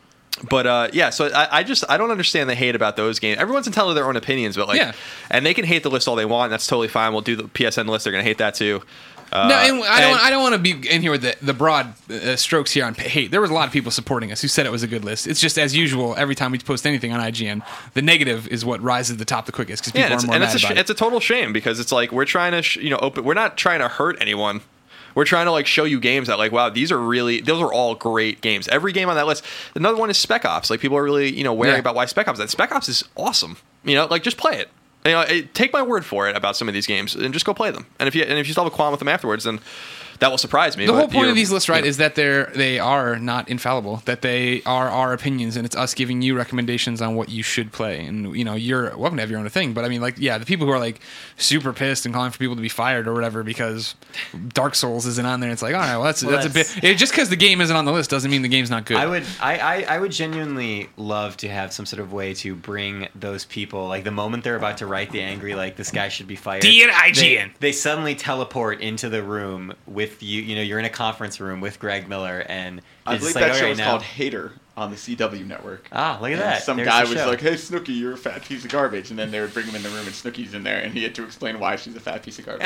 but uh, yeah, so I, I just I don't understand the hate about those games. Everyone's entitled to their own opinions, but like, Yeah. and they can hate the list all they want. And that's totally fine. We'll do the P S N list. They're gonna hate that too. Uh, no, and I don't. and- I don't want to be in here with the, the broad uh, strokes here on hate. There was a lot of people supporting us who said it was a good list. It's just as usual. Every time we post anything on I G N, the negative is what rises to the top the quickest because people Yeah, and are it's, more and mad it's a about sh- it. it's a total shame because it's like we're trying to sh- you know open. We're not trying to hurt anyone. We're trying to like show you games that like wow these are really those are all great games. Every game on that list. Another one is Spec Ops. Like people are really you know wary Yeah. about why Spec Ops. That Spec Ops is awesome. You know like just play it. You know, it, take my word for it about some of these games and just go play them. And if you and if you still have a qualm with them afterwards, then that will surprise me. The but whole point you're- of these lists, right, you know. is that they're they are not infallible. That they are our opinions, and it's us giving you recommendations on what you should play. And you know, you're welcome to have your own thing. But I mean, like, yeah, the people who are like super pissed and calling for people to be fired or whatever because Dark Souls isn't on there. It's like, all right, well, that's Well, that's, a that's- bit. It, just because the game isn't on the list doesn't mean the game's not good. I would, I, I, I would genuinely love to have some sort of way to bring those people, like the moment they're about to write the angry, like this guy should be fired. Dear I G N. They, they suddenly teleport into the room with you. You know, you're in a conference room with Greg Miller, and I it's believe like, that all show right, was now- called Hater on the C W network. Ah, look at And that. Some There's guy the was show. like, "Hey, Snooki, you're a fat piece of garbage," and then they would bring him in the room, and Snooki's in there, and he had to explain why she's a fat piece of garbage.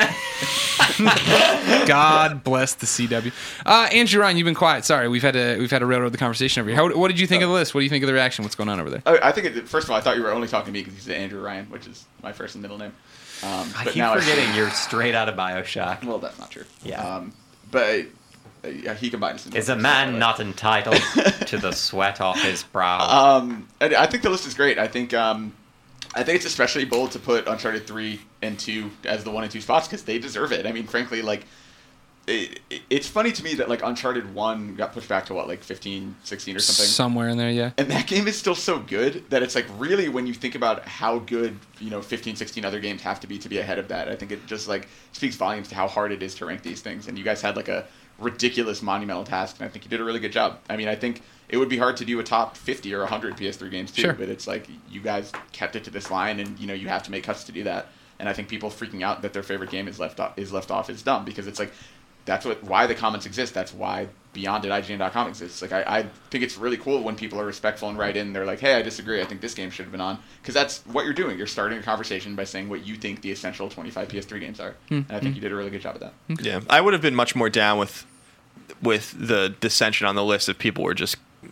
God bless the C W. Uh, Andrew Ryan, you've been quiet. Sorry, we've had to we've had to railroad the conversation over here. How, what did you think of the list? What do you think of the reaction? What's going on over there? Oh, I think, it, first of all, I thought you were only talking to me because he's Andrew Ryan, which is my first and middle name. Um, I but keep now forgetting you're straight out of Bioshock. Well, that's not true. Yeah. Um, but uh, yeah, he combines. Is a man not entitled to the sweat off his brow? Um, I, I think the list is great. I think um, I think it's especially bold to put Uncharted three and two as the one and two spots because they deserve it. I mean, frankly, like it, it, it's funny to me that like Uncharted one got pushed back to what, like fifteen, sixteen or something. Somewhere in there, yeah. And that game is still so good that it's like really when you think about how good, you know, fifteen, sixteen other games have to be to be ahead of that, I think it just like speaks volumes to how hard it is to rank these things. And you guys had like a ridiculous monumental task, and I think you did a really good job. I mean, I think it would be hard to do a top fifty or one hundred P S three games too, Sure. but it's like you guys kept it to this line, and you know you have to make cuts to do that. And I think people freaking out that their favorite game is left off is left off is dumb because it's like that's what why the comments exist. That's why Beyond at I G N dot com exists. Like I, I think it's really cool when people are respectful and write in. They're like, hey, I disagree. I think this game should have been on because that's what you're doing. You're starting a conversation by saying what you think the essential twenty-five P S three games are. And I think you did a really good job of that. Yeah, I would have been much more down with with the dissension on the list if people were just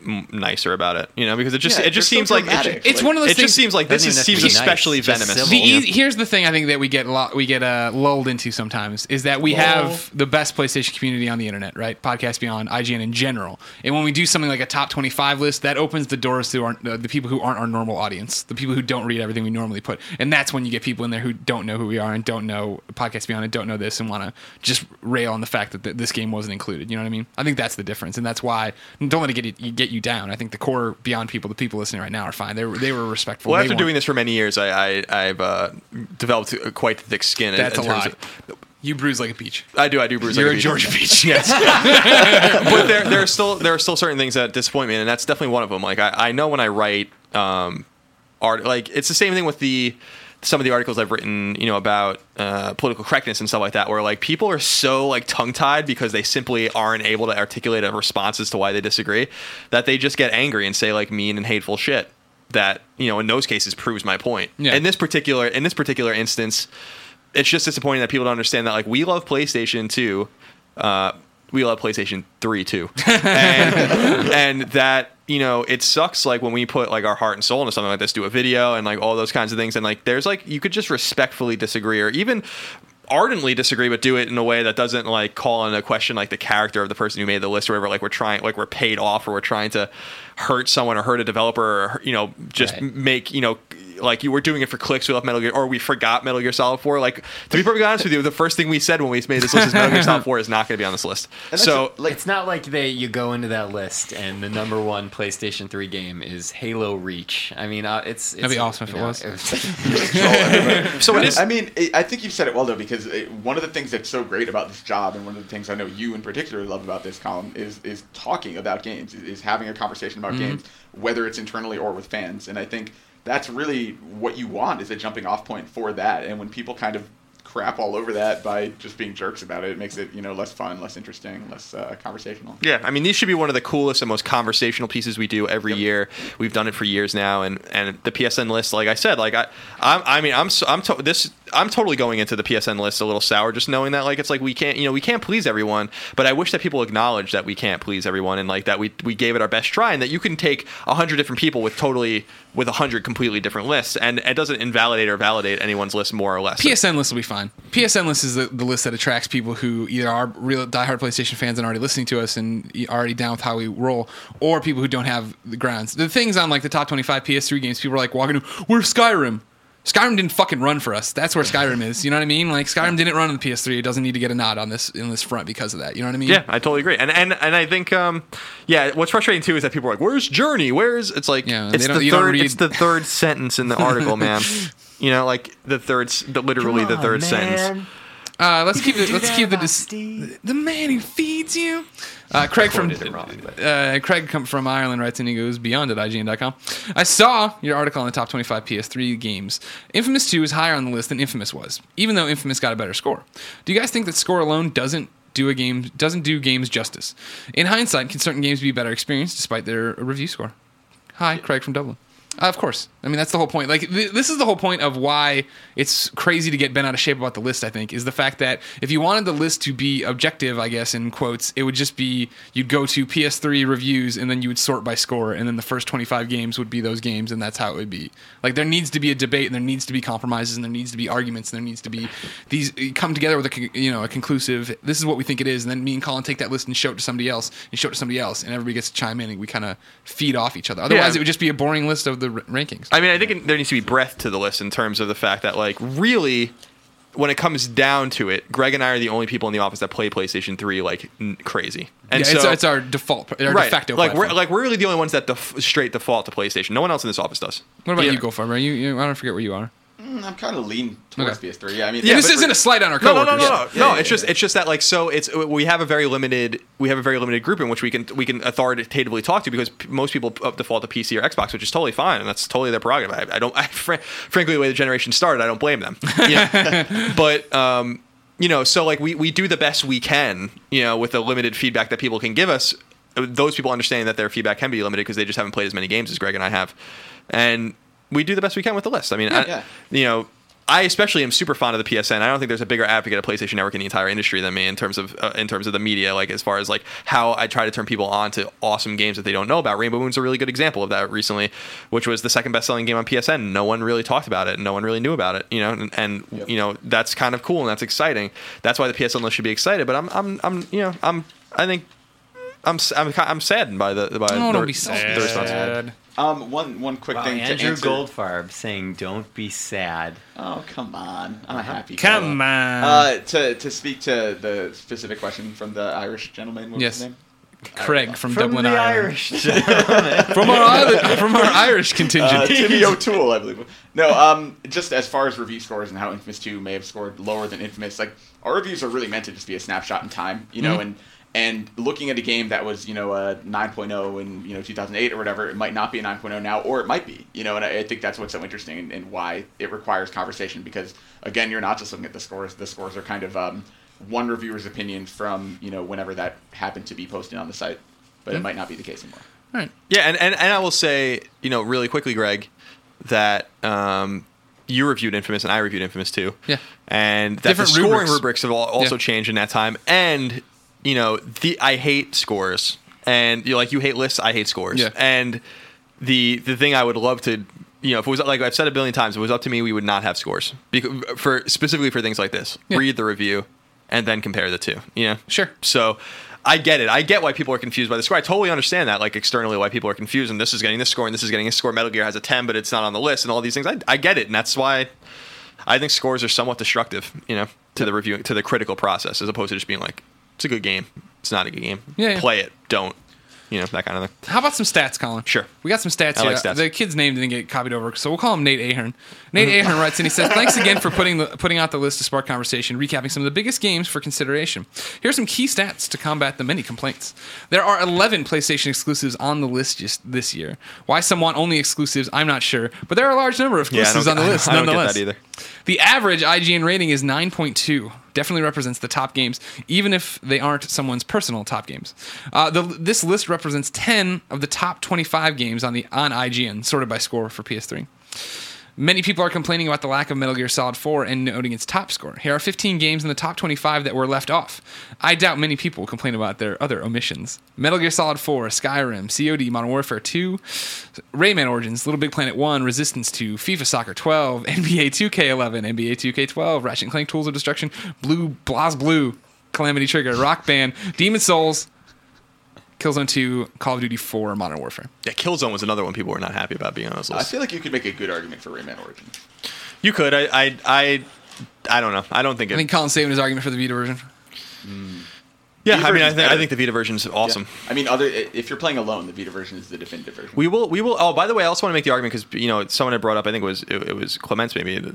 m- nicer about it, you know, because it just Yeah, it just they're seems so like it, dramatic. ju- It's one of those it things. just seems like this Doesn't is, even seems have to be nice, especially just venomous. The civil. you know? easy, here's the thing I think that we get a lot, we get uh, lulled into sometimes is that we Lull. have the best PlayStation community on the internet, right? Podcast Beyond, I G N in general, and when we do something like a top twenty-five list, that opens the doors to our, uh, the people who aren't our normal audience, the people who don't read everything we normally put, and that's when you get people in there who don't know who we are and don't know Podcast Beyond and don't know this and want to just rail on the fact that th- this game wasn't included. You know what I mean? I think that's the difference, and that's why don't let it get you, get you down. I think the core Beyond people, the people listening right now, are fine. They were they were respectful. Well, They after weren't- doing this for many years, I, I I've uh, developed quite thick skin. in- that's in a terms lie. of- You bruise like a peach. I do, I do bruise. You're like a beach. Georgia peach. Yes, but there, there are still there are still certain things that disappoint me, and that's definitely one of them. Like I, I know when I write um, art, like it's the same thing with the some of the articles I've written, you know, about uh, political correctness and stuff like that, where like people are so like tongue tied because they simply aren't able to articulate a response as to why they disagree, that they just get angry and say like mean and hateful shit. That, you know, in those cases proves my point. Yeah. In this particular in this particular instance, it's just disappointing that people don't understand that like we love PlayStation two, uh, we love PlayStation three too, and, and that, you know, it sucks like when we put like our heart and soul into something like this, do a video and like all those kinds of things, and like there's like you could just respectfully disagree or even ardently disagree, but do it in a way that doesn't like call into question like the character of the person who made the list or whatever. Like we're trying, like we're paid off, or we're trying to hurt someone or hurt a developer, or, you know, just Right. make, you know, like you were doing it for clicks. We left Metal Gear, or we forgot Metal Gear Solid four. Like, to be perfectly honest with you, the first thing we said when we made this list is Metal Gear Solid four is not going to be on this list. And that's So a- like It's not like they you go into that list and the number one PlayStation three game is Halo Reach. I mean, uh, it's, it's That'd be awesome if you it know, was. so it is. I mean, it, I think you've said it well though, because it, one of the things that's so great about this job, and one of the things I know you in particular love about this column, is is talking about games, is, is having a conversation about Mm-hmm. games, whether it's internally or with fans. And I think that's really what you want, is a jumping off point for that. And when people kind of crap all over that by just being jerks about it, it makes it, you know, less fun, less interesting, less uh, conversational. Yeah, I mean, these should be one of the coolest and most conversational pieces we do every Yep. year. We've done it for years now, and, and the P S N list, like I said, like I, I'm, I mean, I'm, so, I'm to, this, I'm totally going into the P S N list a little sour, just knowing that like it's like we can't, you know, we can't please everyone. But I wish that people acknowledge that we can't please everyone, and like that we we gave it our best try, and that you can take a hundred different people with totally with a hundred completely different lists, and it doesn't invalidate or validate anyone's list more or less. P S N list will be fine. P S N list is the, the list that attracts people who either are real diehard PlayStation fans and already listening to us and are already down with how we roll, or people who don't have the grounds. The things on like the top twenty-five P S three games, people are like walking, "Where's Skyrim?" Skyrim didn't fucking run for us. That's where Skyrim is. You know what I mean? Like Skyrim didn't run on the P S three. It doesn't need to get a nod on this in this front because of that. You know what I mean? Yeah, I totally agree. And and and I think um yeah, what's frustrating too is that people are like, "Where's Journey? Where's?" It's like Yeah, they it's don't- the you don't third read- it's the third sentence in the article, man. You know, like the third s- the, literally the third sentence. Uh, let's keep it. do Let's that keep the about dis- Steve. the man who feeds you. Uh, Craig from Quoted it wrong, but- uh, Craig come from Ireland writes and he goes beyond at I G N dot com. I saw your article on the top twenty-five P S three games. Infamous two is higher on the list than Infamous was, even though Infamous got a better score. Do you guys think that score alone doesn't do a game doesn't do games justice? In hindsight, can certain games be a better experience despite their review score? Hi, Craig from Dublin. Uh, of course. I mean, that's the whole point. Like, th- this is the whole point of why it's crazy to get bent out of shape about the list, I think, is the fact that if you wanted the list to be objective, I guess, in quotes, it would just be you'd go to P S three reviews and then you would sort by score, and then the first twenty-five games would be those games, and that's how it would be. Like, there needs to be a debate, and there needs to be compromises, and there needs to be arguments, and there needs to be these come together with a, con- you know, a conclusive, this is what we think it is, and then me and Colin take that list and show it to somebody else, and show it to somebody else, and everybody gets to chime in, and we kind of feed off each other. Otherwise, Yeah. it would just be a boring list of the r- rankings. I mean, I think it, there needs to be breadth to the list in terms of the fact that, like, really, when it comes down to it, Greg and I are the only people in the office that play PlayStation three like n- crazy. And yeah, so, it's, it's our default, our right, de facto like platform. we're like we're really the only ones that def- straight default to PlayStation. No one else in this office does. What about Yeah. you, Goldfarb? Are you, you? I don't forget where you are. Mm, I'm kind of lean towards Okay. P S three. Yeah, I mean, Yeah, this but- isn't a slight on our No, no, coworkers. no, no, no. Yeah, no yeah, it's yeah, just yeah. it's just that like so it's we have a very limited we have a very limited group in which we can we can authoritatively talk to, because p- most people up default to P C or Xbox, which is totally fine, and that's totally their prerogative. I, I don't I, fr- frankly the way the generation started, I don't blame them. You know? But um, you know, so like we we do the best we can, you know, with the limited feedback that people can give us. Those people understanding that their feedback can be limited because they just haven't played as many games as Greg and I have, and we do the best we can with the list. I mean, I, yeah. you know. I especially am super fond of the P S N. I don't think there's a bigger advocate of PlayStation Network in the entire industry than me in terms of uh, in terms of the media. Like as far as like how I try to turn people on to awesome games that they don't know about. Rainbow Moon's a really good example of that recently, which was the second best-selling game on P S N. No one really talked about it. No one really knew about it. You know, and, and Yep. you know that's kind of cool and that's exciting. That's why the P S N list should be excited. But I'm I'm I'm you know I'm I think I'm I'm I'm saddened by the by Oh, the, don't be the response. sad. Um, one one quick Wow, thing Andrew to answer. Goldfarb saying, "Don't be sad." Oh come on, I'm a happy. Come fellow. on. Uh, to to speak to the specific question from the Irish gentleman. What was Yes. his name? Craig from, From Dublin, the Ireland. Irish. From our other, from our Irish contingent. Uh, Timmy O'Toole, I believe. No, um, just as far as review scores and how Infamous two may have scored lower than Infamous, like our reviews are really meant to just be a snapshot in time, you know, Mm-hmm. and and looking at a game that was, you know, a nine point oh in, you know, two thousand eight or whatever, it might not be a nine point oh now, or it might be, you know, and I, I think that's what's so interesting and, and why it requires conversation because, again, you're not just looking at the scores. The scores are kind of um, one reviewer's opinion from, you know, whenever that happened to be posted on the site, but it might not be the case anymore. All right. Yeah, and, and, and I will say, you know, really quickly, Greg, that um, you reviewed Infamous and I reviewed Infamous too. Yeah. And that Different the scoring rubrics. rubrics, have al- also Yeah. changed in that time. And, you know, the I hate scores. And, you know, like, you hate lists, I hate scores. Yeah. And the the thing I would love to, you know, if it was, like I've said a billion times, if it was up to me, we would not have scores. Because, for specifically for things like this. Yeah. Read the review and then compare the two, you know? Sure. So I get it. I get why people are confused by the score. I totally understand that, like externally, why people are confused and this is getting this score and this is getting this score. Metal Gear has a ten, but it's not on the list and all these things. I, I get it, and that's why I think scores are somewhat destructive, you know, to the review, to the critical process, as opposed to just being like, it's a good game, it's not a good game. Yeah, yeah. Play it, don't, you know, that kind of thing. How about some stats, Colin? Sure. We got some stats I here. like stats. The kid's name didn't get copied over, so we'll call him Nate Ahern. Nate Ahern writes in, he says, thanks again for putting the, putting out the list to spark conversation, recapping some of the biggest games for consideration. Here are some key stats to combat the many complaints. There are eleven PlayStation exclusives on the list just this year. Why some want only exclusives, I'm not sure, but there are a large number of Yeah, I exclusives don't, on the I list, don't, I don't nonetheless. get that either. The average I G N rating is nine point two. Definitely represents the top games, even if they aren't someone's personal top games. Uh, the, this list represents ten of the top twenty-five games on the on I G N, sorted by score for P S three. Many people are complaining about the lack of Metal Gear Solid four and noting its top score. Here are fifteen games in the top twenty-five that were left off. I doubt many people will complain about their other omissions. Metal Gear Solid four, Skyrim, C O D, Modern Warfare two, Rayman Origins, Little Big Planet one, Resistance two, FIFA Soccer twelve, N B A two K eleven, N B A two K twelve, Ratchet and Clank Tools of Destruction, Blue, Blas Blue, Calamity Trigger, Rock Band, Demon's Souls, Killzone two, Call of Duty four, Modern Warfare. Yeah, Killzone was another one people were not happy about being on this I list. feel like you could make a good argument for Rayman Origins. You could. I, I, I, I don't know. I don't think it. I think Colin's saving his argument for the Vita version. yeah, Vita I mean, I version's think, I better. think the Vita version is awesome. Yeah. I mean, other if you're playing alone, the Vita version is the definitive version. We will. We will. Oh, by the way, I also want to make the argument because you know someone had brought up. I think it was it, it was Clements maybe uh,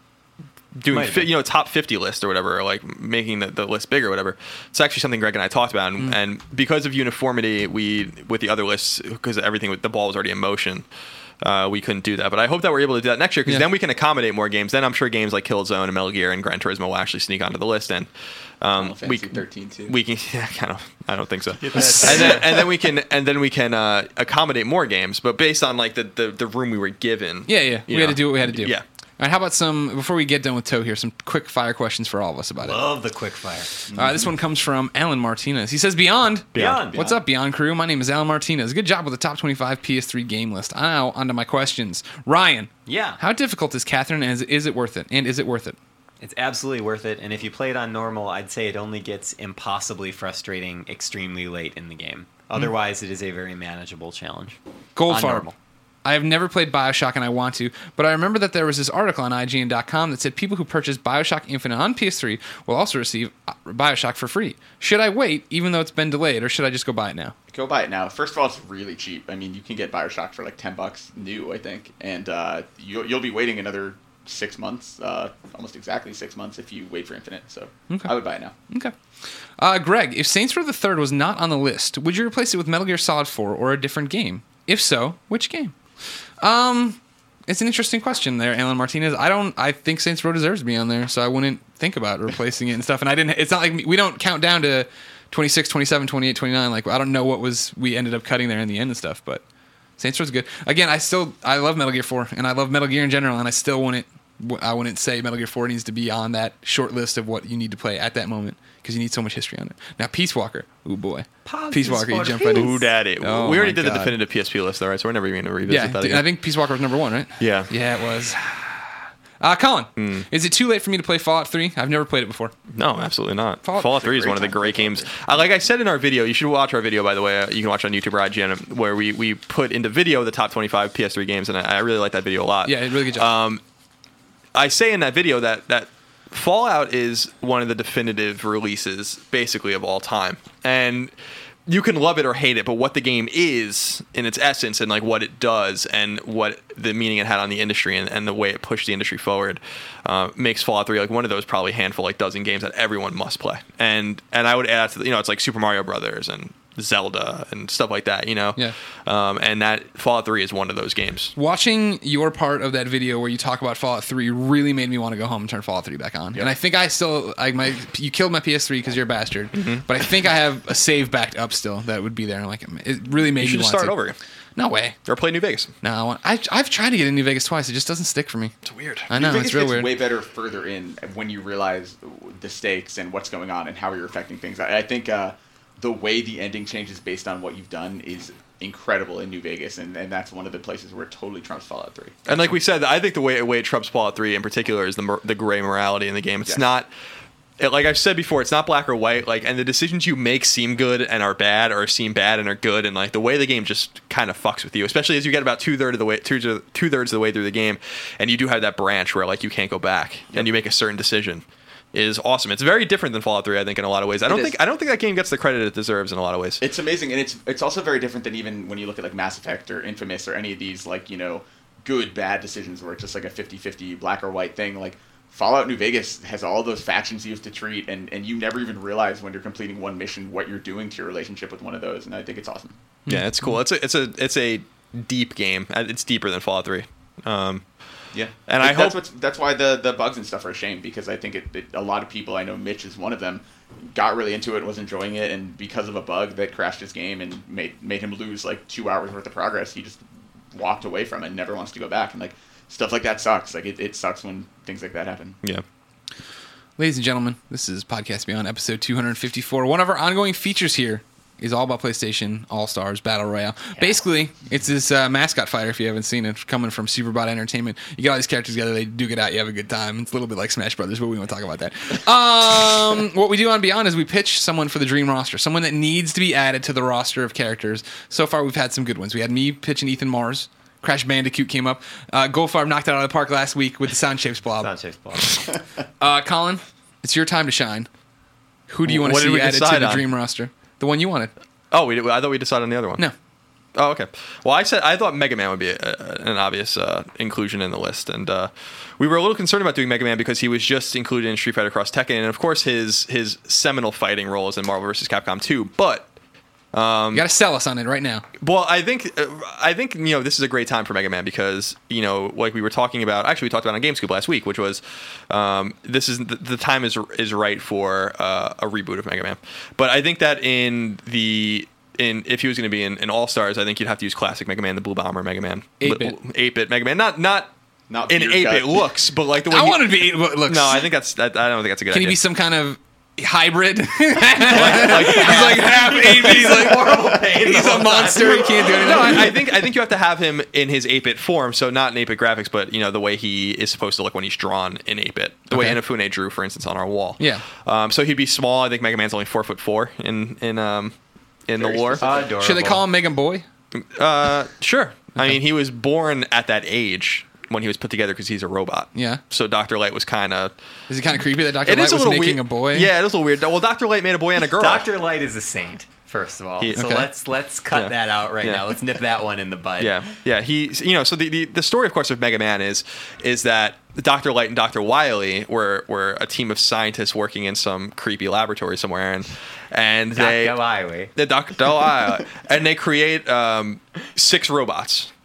doing Might have fi, been. you know top fifty list or whatever, or like making the, the list bigger or whatever. It's actually something Greg and I talked about, and, and because of uniformity, we with the other lists because everything with the ball was already in motion. Uh, we couldn't do that, but I hope that we're able to do that next year because Yeah. then we can accommodate more games. Then I'm sure games like Killzone and Metal Gear and Gran Turismo will actually sneak onto the list, and um, Final we Fantasy thirteen too. we can. Yeah, kind of. I don't think so. and, then, and then we can and then we can uh, accommodate more games, but based on like the, the, the room we were given. Yeah, yeah. We you had know. to do what we had to do. Yeah. All right, how about some, before we get done with Toe here, some quick fire questions for all of us about it. Love the quick fire. All right, this one comes from Alan Martinez. He says, Beyond. Beyond. What's up, Beyond crew? My name is Alan Martinez. Good job with the top twenty-five P S three game list. Now, onto my questions. Ryan. Yeah. How difficult is Catherine, and is, is it worth it? And is it worth it? It's absolutely worth it, and if you play it on normal, I'd say it only gets impossibly frustrating extremely late in the game. Otherwise, it is a very manageable challenge. On Goldfarb. normal. I have never played Bioshock and I want to, but I remember that there was this article on I G N dot com that said people who purchase Bioshock Infinite on P S three will also receive uh, Bioshock for free. Should I wait, even though it's been delayed, or should I just go buy it now? Go buy it now. First of all, it's really cheap. I mean, you can get Bioshock for like ten bucks new, I think, and uh, you'll you'll be waiting another six months, uh, almost exactly six months if you wait for Infinite. So Okay. I would buy it now. Okay. Uh, Greg, if Saints Row the Third was not on the list, would you replace it with Metal Gear Solid four or a different game? If so, which game? Um, it's an interesting question there, Alan Martinez. I don't. I think Saints Row deserves to be on there, so I wouldn't think about replacing it and stuff. And I didn't. It's not like we don't count down to twenty-six, twenty-seven, twenty-eight, twenty-nine. Like I don't know what was we ended up cutting there in the end and stuff. But Saints Row's good. Again, I still I love Metal Gear four and I love Metal Gear in general, and I still wouldn't w- I wouldn't say Metal Gear four needs to be on that short list of what you need to play at that moment because you need so much history on it. Now, Peace Walker. Ooh, boy. Pause Peace this Walker, you for jump peace. right in. Ooh, daddy. Oh we already my did God. the definitive P S P list, though, right? So we're never even going to revisit Yeah, that d- again. I think Peace Walker was number one, right? Yeah. Yeah, it was. Uh, Colin, Hmm. is it too late for me to play Fallout three? I've never played it before. No, absolutely not. Fallout- Fallout, it's a three is great one of the time to great play games. Fallout Uh, like I said in our video, you should watch our video, by the way. Uh, you can watch on YouTube or I G N, where we, we put into video the top twenty-five P S three games, and I, I really like that video a lot. Yeah, really good job. Um, I say in that video that, that Fallout is one of the definitive releases, basically, of all time. And you can love it or hate it, but what the game is in its essence and like what it does and what the meaning it had on the industry and, and the way it pushed the industry forward uh, makes Fallout three like one of those probably handful, like dozen games that everyone must play. And and I would add to the, you know, it's like Super Mario Brothers and Zelda and stuff like that, you know? Yeah. Um, and that Fallout three is one of those games. Watching your part of that video where you talk about Fallout three really made me want to go home and turn Fallout three back on. And I think I still, like my, you killed my P S three because you're a bastard, Mm-hmm. but I think I have a save backed up still that would be there. Like it really made You me should want just start to. over again. No way. Or play New Vegas. No, I want, I, I've tried to get in New Vegas twice. It just doesn't stick for me. It's weird. I know, New it's Vegas real gets weird. way better further in when you realize the stakes and what's going on and how you're affecting things. I, I think uh, the way the ending changes based on what you've done is incredible in New Vegas, and, and that's one of the places where it totally trumps Fallout three. And like we said, I think the way, the way it trumps Fallout three in particular is the mor- the gray morality in the game. It's Yes. not, it, like I've said before, it's not black or white. Like, and the decisions you make seem good and are bad, or seem bad and are good. And like the way the game just kind of fucks with you, especially as you get about two thirds of the way, two two thirds of the way through the game, and you do have that branch where like you can't go back, and you make a certain decision. Is awesome. It's very different than Fallout three, I think, in a lot of ways. I don't It think is. I don't think that game gets the credit it deserves in a lot of ways. It's amazing, and it's it's also very different than even when you look at like Mass Effect or Infamous or any of these like, you know, good bad decisions where it's just like a fifty-fifty black or white thing. Like Fallout New Vegas has all those factions you have to treat, and, and you never even realize when you're completing one mission what you're doing to your relationship with one of those, and I think it's awesome. Yeah, it's cool. It's a it's a it's a deep game. It's deeper than Fallout three. Um, Yeah, And But I that's hope- what's, that's why the, the bugs and stuff are a shame, because I think it, it a lot of people, I know Mitch is one of them, got really into it, was enjoying it, and because of a bug that crashed his game and made made him lose like two hours worth of progress, he just walked away from it and never wants to go back. And like stuff like that sucks. Like it, it sucks when things like that happen. yeah. Ladies and gentlemen, this is Podcast Beyond, episode two fifty-four. One of our ongoing features here is all about PlayStation All-Stars Battle Royale. Basically, it's this uh, mascot fighter, if you haven't seen it, coming from Superbot Entertainment. You get all these characters together, they duke it out, you have a good time. It's a little bit like Smash Brothers, but we won't talk about that. Um, what we do on Beyond is we pitch someone for the dream roster, someone that needs to be added to the roster of characters. So far, we've had some good ones. We had me pitching Ethan Mars. Crash Bandicoot came up. Uh, Goldfarb knocked it out of the park last week with the Sound Shapes blob. Sound Shapes blob. Uh, Colin, it's your time to shine. Who do you want to What did see we added to decide the on? dream roster? The one you wanted. Oh, we did, I thought we decided on the other one. No. Oh, okay. Well, I said I thought Mega Man would be a, a, an obvious uh, inclusion in the list, and uh, we were a little concerned about doing Mega Man because he was just included in Street Fighter Cross Tekken, and of course his his seminal fighting role is in Marvel versus. Capcom two. But you got to sell us on it right now. well, I think uh, I think you know this is a great time for Mega Man because you know like we were talking about. Actually, we talked about on GameScoop last week, which was um, this is the, the time is is right for uh, a reboot of Mega Man. But I think that in the In, if he was going to be in, in All Stars, I think you'd have to use classic Mega Man, the Blue Bomber Mega Man, eight-bit. eight-bit Mega Man, not not Not in beard eight-bit cut. looks, but like the way I he- wanted to be. Look, No, I think that's I, I don't think that's a good Can he idea. be some kind of hybrid? like, like, He's like half eight-bit. He's like horrible pain. he's a monster. He can't do anything. no, I, I think I think you have to have him in his eight-bit form, so not in eight-bit graphics, but you know the way he is supposed to look when he's drawn in eight-bit, the way Okay. Inafune drew, for instance, on our wall. Yeah. Um, so he'd be small. I think Mega Man's only four foot four in in um in Very the lore. specific. Adorable. Should they call him Megan Boy? Uh, sure. I mean, he was born at that age when he was put together because he's a robot. Yeah. So Doctor Light was kind of. Is it kind of creepy that Doctor It Light is a was little making weird. a boy? Yeah, it is a little weird. Well, Doctor Light made a boy and a girl. Doctor Light is a saint, first of all. He- so Okay. let's let's cut Yeah. that out right Yeah. now. Let's nip that one in the bud. Yeah, yeah. He, you know, so the, the, the story, of course, of Mega Man is is that Doctor Light and Doctor Wily were were a team of scientists working in some creepy laboratory somewhere, and and they Doctor Wily. the Doctor Wily, and they create um, six robots.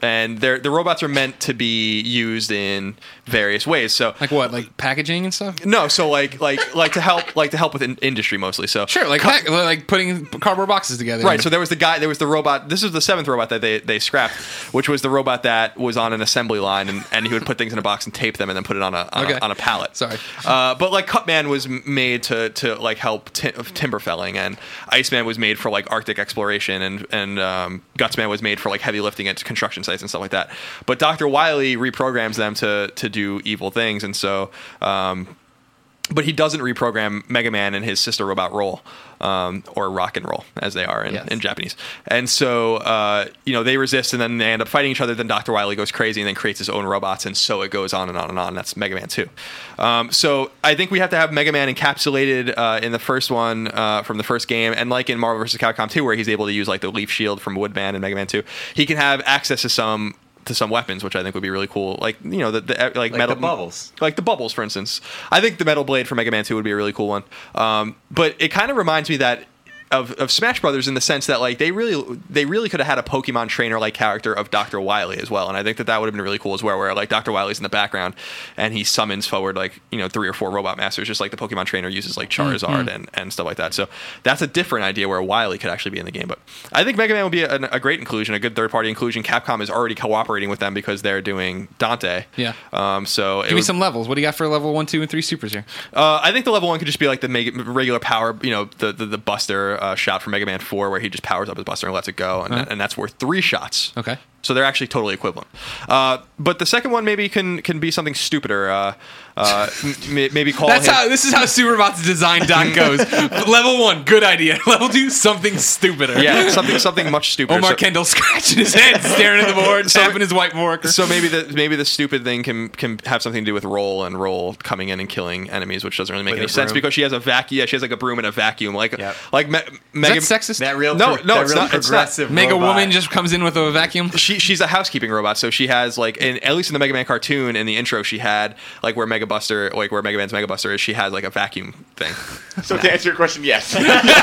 and they're the robots are meant to be used in various ways. So Like what? Like packaging and stuff? no, so like like like to help like to help with in- industry mostly. So Sure, like pack, like putting cardboard boxes together. Right, so there was the guy, there was the robot. This is the seventh robot that they, they scrapped, which was the robot that was on an assembly line, and, and he would put things in a box and tape them, and then put it on a on, Okay. a, on a pallet. Sorry. uh, but like Cutman was m- made to to like help ti- timber felling, and Iceman was made for like Arctic exploration, and and um, Gutsman was made for like heavy lifting at construction sites and stuff like that. But Doctor Wily reprograms them to to do evil things, and so. Um, But he doesn't reprogram Mega Man and his sister robot Roll, um, or Rock and Roll, as they are in, Yes. in Japanese. And so, uh, you know, they resist, and then they end up fighting each other. Then Doctor Wily goes crazy and then creates his own robots, and so it goes on and on and on. That's Mega Man two. Um, so I think we have to have Mega Man encapsulated uh, in the first one uh, from the first game, and like in Marvel versus. Capcom two, where he's able to use like the Leaf Shield from Woodman and Mega Man two, he can have access to some. to some weapons, which I think would be really cool. Like, you know, the, the like, Like metal the bubbles. like the bubbles, for instance. I think the Metal Blade for Mega Man two would be a really cool one. Um, but it kind of reminds me that of, of Smash Brothers in the sense that like they really they really could have had a Pokemon trainer like character of Doctor Wily as well, and I think that that would have been really cool as well, where like Doctor Wily's in the background and he summons forward like you know three or four robot masters, just like the Pokemon trainer uses like Charizard Mm-hmm. and, and stuff like that. So that's a different idea where Wily could actually be in the game. But I think Mega Man would be a, a great inclusion, a good third party inclusion. Capcom is already cooperating with them because they're doing Dante. Yeah. Um. So it Give me would- some levels. What do you got for level one, two, and three supers here? uh, I think the level one could just be like the mega, regular power, you know, the the, the Buster uh, shot from Mega Man four, where he just powers up his Buster and lets it go, and, Uh-huh. and that's worth three shots. Okay. So they're actually totally equivalent. Uh, but the second one maybe can can be something stupider. Uh, uh, m- maybe call That's him- how. This is how Superbot's design doc goes. Level one, good idea. Level two, something stupider. Yeah, something something much stupider. Omar So- Kendall scratching his head, staring at the board, So- tapping his whiteboard. So maybe the maybe the stupid thing can can have something to do with Roll and Roll coming in and killing enemies, which doesn't really make With any a sense broom. because she has a vacuum. Yeah, she has like a broom and a vacuum, like Yep. like me, Is Mega. that sexist? That real No, pro- no, that it's real not- it's not. progressive Mega robot. Woman just comes in with a vacuum. She she's a housekeeping robot, so she has like in, at least in the Mega Man cartoon in the intro she had like where Mega Buster like where Mega Man's Mega Buster is, she has like a vacuum thing. So to answer your question, yes.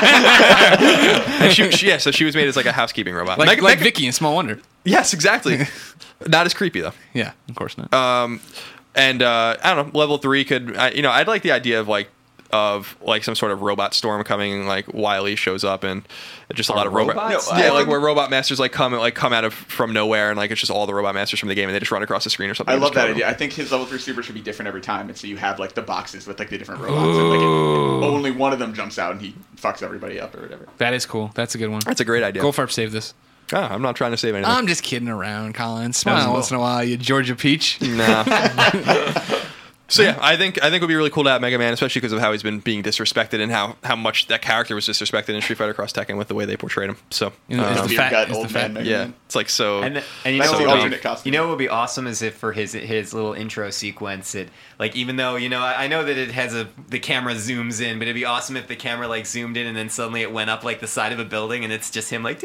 And she, she yeah, so she was made as like a housekeeping robot. Like, Mega, like Mega- Vicky in Small Wonder. Yes, exactly. Not as creepy though. Yeah, of course not. Um, and uh, I don't know. Level three could I, you know I'd like the idea of like of like some sort of robot storm coming. Like Wily shows up and just a, lot of robot. robots? No, yeah, I like think- where robot masters like come like come out of from nowhere and like it's just all the robot masters from the game and they just run across the screen or something. I and love just that kill them. idea. I think his level three super should be different every time, and so you have like the boxes with like the different robots, and like it, only one of them jumps out and he fucks everybody up or whatever. That is cool. That's a good one. That's a great idea. Goldfarb saved this. Ah, I'm not trying to save anything. I'm just kidding around, Colin. Smile cool. once in a while, you Georgia peach. Nah. So yeah, I think I think it would be really cool to have Mega Man, especially because of how he's been being disrespected and how, how much that character was disrespected in Street Fighter Cross Tekken with the way they portrayed him. So You know, um, it's the Beard fat- gut, it's the old fat- man Mega yeah, Man. it's like so. And, and you That's know the what would alternate be, costume. you know what would be awesome is if for his his little intro sequence, it like even though you know I I know that it has a the camera zooms in, but it'd be awesome if the camera like zoomed in and then suddenly it went up like the side of a building and it's just him like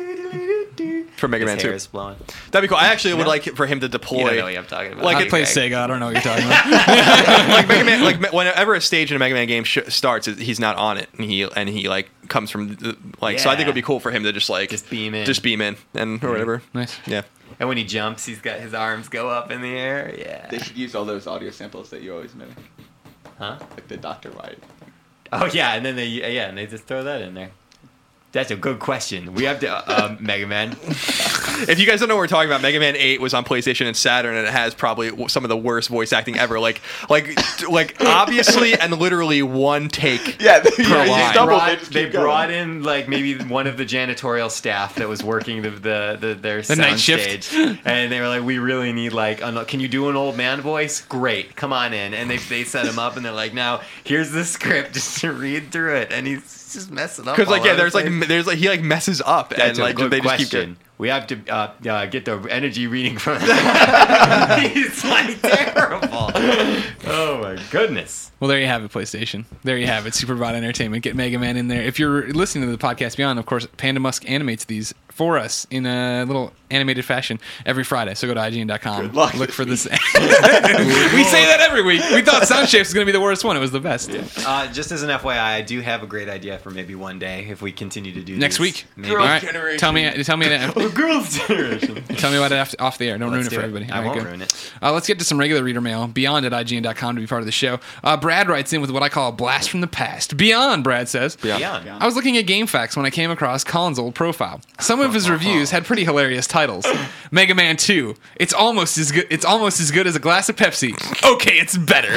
For Mega his Man hair two. is blowing. That'd be cool. I actually would No. like for him to You deploy. don't know what I'm talking about. Like I it- play Okay. Sega. I don't know what you're talking about. like Mega Man, like whenever a stage in a Mega Man game sh- starts, he's not on it, and he and he like comes from the, like. So I think Yeah. it would be cool for him to just like Just beam in. just beam in, and or whatever. Nice. Yeah. And when he jumps, he's got his arms go up in the air. Yeah. They should use all those audio samples that you always mimic, Huh? like the Doctor White. Oh yeah, and then they yeah, and they just throw that in there. That's a good question. We have to uh, um, Mega Man. If you guys don't know what we're talking about, Mega Man eight was on PlayStation and Saturn, and it has probably some of the worst voice acting ever. Like, like, like, obviously and literally one take. Yeah, they, Per yeah, line. you stumble, Brought- they just they keep going. brought in like maybe one of the janitorial staff that was working the the, the their The night sound shift. stage, and they were like, "We really need like, an, can you do an old man voice? Great, come on in." And they they set him up, and they're like, "Now here's the script, just to read through it," and he's just messing up. Because like all yeah, over there's the like place. m- there's like he like messes up That's and a like good they just keep question. getting. We have to uh, uh, get the energy reading from him. He's like terrible. Oh my goodness. Well, there you have it, PlayStation. There you have it, Superbot Entertainment. Get Mega Man in there. If you're listening to the podcast Beyond, of course, Panda Musk animates these for us in a little animated fashion every Friday. So go to I G N dot com. Good luck Look this for this. We say that every week. We thought Soundshapes was going to be the worst one. It was the best. Uh, just as an F Y I, I do have a great idea for maybe one day if we continue to do Next these. week. Maybe. All right. Generation. Tell me. Tell me. Oh, girls' generation. Tell me about it after, off the air. Don't ruin Let's it do for it. everybody. I All right, won't good. ruin it. Uh, let's get to some regular reader mail. Beyond at I G N dot com to be part of the show. Uh, Brad writes in with what I call a blast from the past. Beyond, Brad says. Beyond. Beyond. I was looking at GameFAQs when I came across Colin's old profile. Some of his reviews had pretty hilarious titles. Mega Man two. It's almost as good. It's almost as good as a glass of Pepsi. Okay, it's better.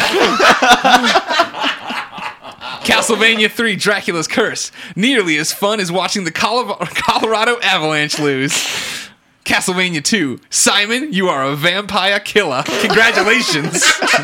Castlevania three Dracula's Curse. Nearly as fun as watching the Colo- Colorado Avalanche lose. Castlevania two. Simon, you are a vampire killer. Congratulations.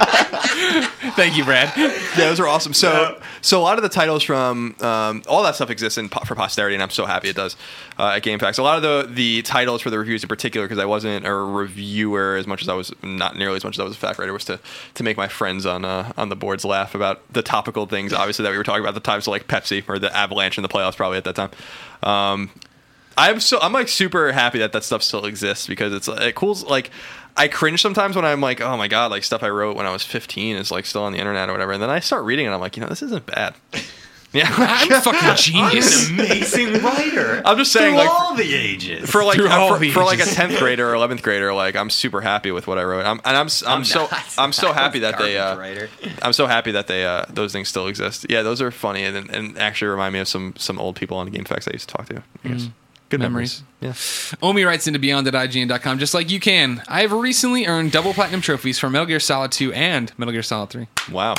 Thank you, Brad. Yeah, those are awesome. So, so a lot of the titles from um, all that stuff exists in, for posterity, and I'm so happy it does uh, at GameFAQs. A lot of the the titles for the reviews in particular, because I wasn't a reviewer as much as I was, not nearly as much as I was a fact writer, was to to make my friends on uh, on the boards laugh about the topical things, obviously, that we were talking about at the time. So like Pepsi or the Avalanche in the playoffs, probably at that time. Um, I'm so I'm like super happy that that stuff still exists, because it's it cool's like. I cringe sometimes when I'm like, oh my god, like stuff I wrote when I was fifteen is like still on the internet or whatever, and then I start reading it, and I'm like, you know, this isn't bad. Yeah, I'm a fucking genius. I'm an amazing writer. I'm just saying, Through like, all the ages. for like Through uh, all for, the for like a ages. tenth grader or eleventh grader, like I'm super happy with what I wrote. I'm, and I'm s- I'm, I'm so not. I'm so I'm happy that they uh, garbage writer. I'm so happy that they uh, those things still exist. Yeah, those are funny and, and actually remind me of some some old people on GameFAQs I used to talk to. I guess. Good Memories. memories. Yeah. Omi writes into Beyond at I G N dot com, just like you can. I have recently earned double platinum trophies for Metal Gear Solid two and Metal Gear Solid three. Wow.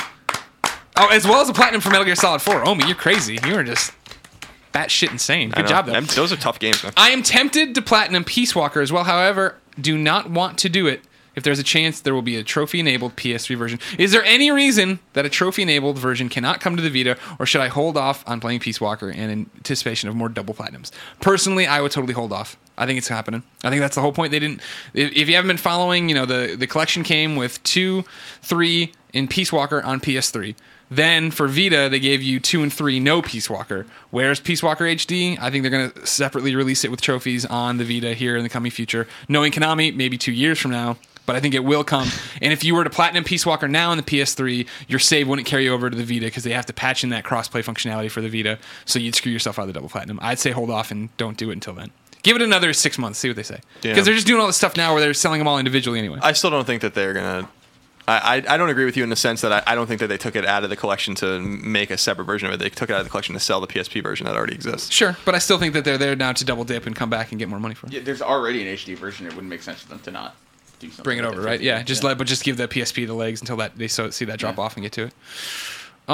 Oh, as well as a platinum for Metal Gear Solid four. Omi, you're crazy. You are just batshit insane. I Good know. job, though. Them- Those are tough games, man. I am tempted to platinum Peace Walker as well. However, do not want to do it if there's a chance there will be a trophy-enabled P S three version. Is there any reason that a trophy-enabled version cannot come to the Vita, or should I hold off on playing Peace Walker in anticipation of more double platinums? Personally, I would totally hold off. I think it's happening. I think that's the whole point. They didn't. If, if you haven't been following, you know, the the collection came with two, three, and Peace Walker on P S three. Then for Vita, they gave you two and three, no Peace Walker. Where's Peace Walker H D? I think they're going to separately release it with trophies on the Vita here in the coming future. Knowing Konami, maybe two years from now, but I think it will come. And if you were to platinum Peace Walker now on the P S three, your save wouldn't carry over to the Vita because they have to patch in that cross-play functionality for the Vita, so you'd screw yourself out of the double platinum. I'd say hold off and don't do it until then. Give it another six months, see what they say. Because Yeah. they're just doing all this stuff now where they're selling them all individually anyway. I still don't think that they're gonna. I, I I don't agree with you in the sense that I, I don't think that they took it out of the collection to make a separate version of it. They took it out of the collection to sell the P S P version that already exists. Sure, but I still think that they're there now to double dip and come back and get more money for it. Yeah, there's already an H D version. It wouldn't make sense for them to not do something. Bring it with over, right? Yeah, just let, but just give the P S P the legs until that they so, see that drop Yeah. off and get to it.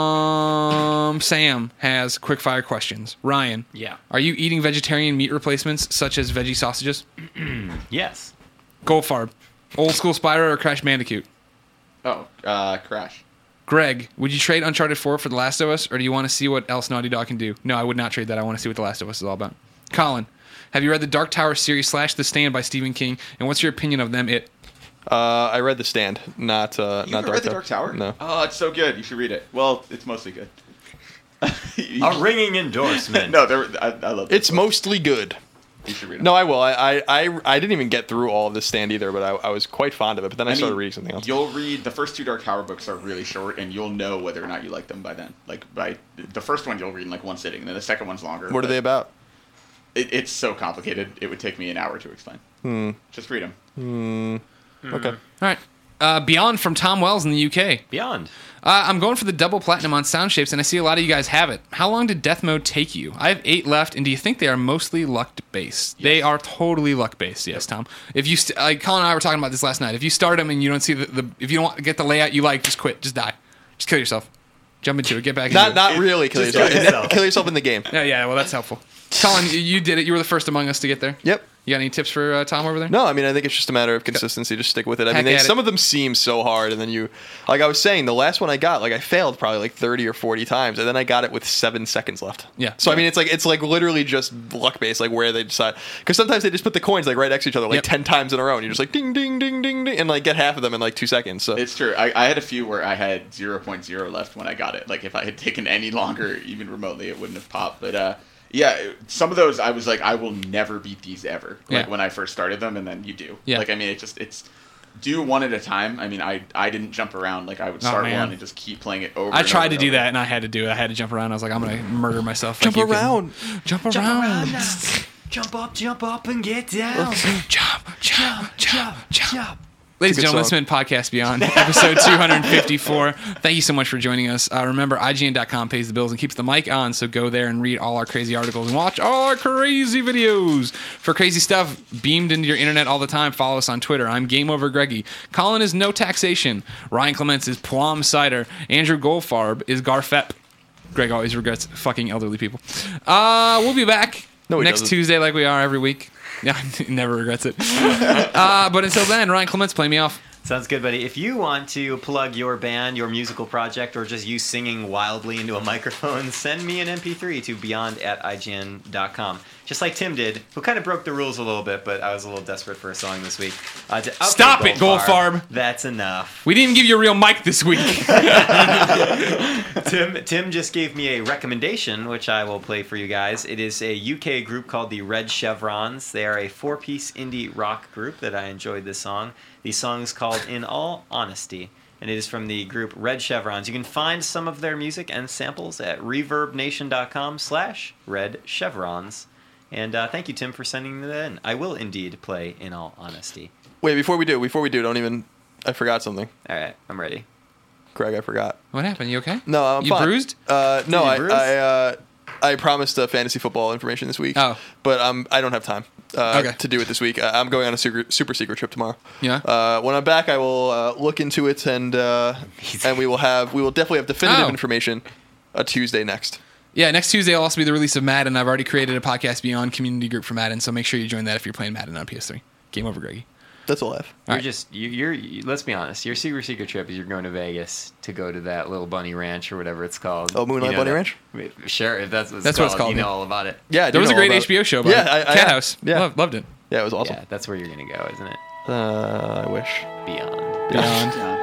Um, Sam has quick fire questions. Ryan, Yeah. are you eating vegetarian meat replacements such as veggie sausages? Yes. Goldfarb, old school Spyro or Crash Bandicoot? Oh, uh, Crash. Greg, would you trade Uncharted four for The Last of Us, or do you want to see what else Naughty Dog can do? No, I would not trade that. I want to see what The Last of Us is all about. Colin, have you read the Dark Tower series slash The Stand by Stephen King, and what's your opinion of them? It. Uh, I read The Stand, not uh, You not ever Dark read The Tower. Dark Tower? No. Oh, it's so good. You should read it. Well, it's mostly good. A ringing endorsement. No, there. I, I love it. It's mostly good. You should read it. No, I will. I, I, I, I didn't even get through all of The Stand either, but I, I was quite fond of it. But then I, I started mean, reading something else. You'll read the first two Dark Tower books are really short, and you'll know whether or not you like them by then. Like by the first one, you'll read in like one sitting, and then the second one's longer. What are but they about? It, it's so complicated; it would take me an hour to explain. Hmm. Just read them. Okay. All right. Uh, Beyond from Tom Wells in the U K. Beyond. Uh, I'm going for the double platinum on Sound Shapes, and I see a lot of you guys have it. How long did Death Mode take you? I have eight left, and do you think they are mostly luck-based? They are totally luck-based, yes, Tom. If you, st- like Colin and I were talking about this last night. If you start them and you don't see the, the if you don't want, get the layout you like, just quit, just die, just kill yourself, jump into it, get back into Not it. not really kill Just yourself. kill yourself. Kill yourself in the game. Yeah, yeah. Well, that's helpful. Colin, you, you did it. You were the first among us to get there. Yep. You got any tips for uh, Tom over there? No, I mean I think it's just a matter of consistency. Just stick with it. I Heck mean, they, at it. some of them seem so hard, and then you, like I was saying, the last one I got, like I failed probably like thirty or forty times, and then I got it with seven seconds left. Yeah. So I mean, it's like it's like literally just luck based, like where they decide. Because sometimes they just put the coins like right next to each other, like Yep. ten times in a row, and you're just like ding, ding, ding, ding, ding, and like get half of them in like two seconds. So It's true. I, I had a few where I had zero point zero left when I got it. Like if I had taken any longer, even remotely, it wouldn't have popped. But uh, Yeah, some of those I was like, I will never beat these ever. Like Yeah. when I first started them, and then you do. Yeah. Like I mean, it just it's do one at a time. I mean, I I didn't jump around. Like I would Oh, start man. one and just keep playing it over. I and tried over to and do over. that, and I had to do it. I had to jump around. I was like, I'm gonna murder myself. Jump like you can. around. Jump around. Jump up, jump up, and get down. Jump, jump, jump, jump. Ladies It's and a good gentlemen, this has been Podcast Beyond, episode two fifty-four. Thank you so much for joining us. Uh, remember, I G N dot com pays the bills and keeps the mic on, so go there and read all our crazy articles and watch all our crazy videos. For crazy stuff beamed into your internet all the time, follow us on Twitter. I'm Game Over Greggy. Colin is No Taxation. Ryan Clements is Plum Cider. Andrew Goldfarb is Garfep. Greg always regrets fucking elderly people. Uh, we'll be back No, he next doesn't. Tuesday like we are every week. Yeah, he never regrets it. Uh, but until then, Ryan Clements, play me off. Sounds good, buddy. If you want to plug your band, your musical project, or just you singing wildly into a microphone, send me an M P three to beyond at I G N dot com. Just like Tim did, who kind of broke the rules a little bit, but I was a little desperate for a song this week. Uh, to, okay, Stop it, Goldfarb. That's enough. We didn't even give you a real mic this week. Tim Tim just gave me a recommendation, which I will play for you guys. It is a U K group called the Red Chevrons. They are a four-piece indie rock group that I enjoyed this song. The song is called In All Honesty, and it is from the group Red Chevrons. You can find some of their music and samples at reverbnation.com slash red chevrons. And uh, thank you, Tim, for sending that in. I will indeed play In All Honesty. Wait, before we do, before we do, don't even. I forgot something. All right, I'm ready. Greg, I forgot. What happened? You okay? No, I'm You fine. bruised? Uh, no, you I bruise? I, uh, I promised uh, fantasy football information this week. Oh. But um, I don't have time uh, Okay. to do it this week. Uh, I'm going on a super, super secret trip tomorrow. Yeah? Uh, when I'm back, I will uh, look into it, and uh, and we will have we will definitely have definitive Oh. information a Tuesday next. Yeah, next Tuesday will also be the release of Madden. I've already created a Podcast Beyond community group for Madden, so make sure you join that if you're playing Madden on P S three. Game over, Greggy. That's all I have. All You're right. just you, you're. You, let's be honest. Your super secret trip is you're going to Vegas to go to that little bunny ranch or whatever it's called. Oh, Moonlight You know Bunny that- Ranch? Wait, Sure, if that's what it's That's called. what it's called, You know yeah. all about it. Yeah, I do There was a know all great about H B O it. show about it. Yeah, I, I, Cat House. Yeah, Loved, loved it. yeah, it was awesome. Yeah, that's where you're gonna go, isn't it? Uh, I wish. Beyond. Beyond. Yeah.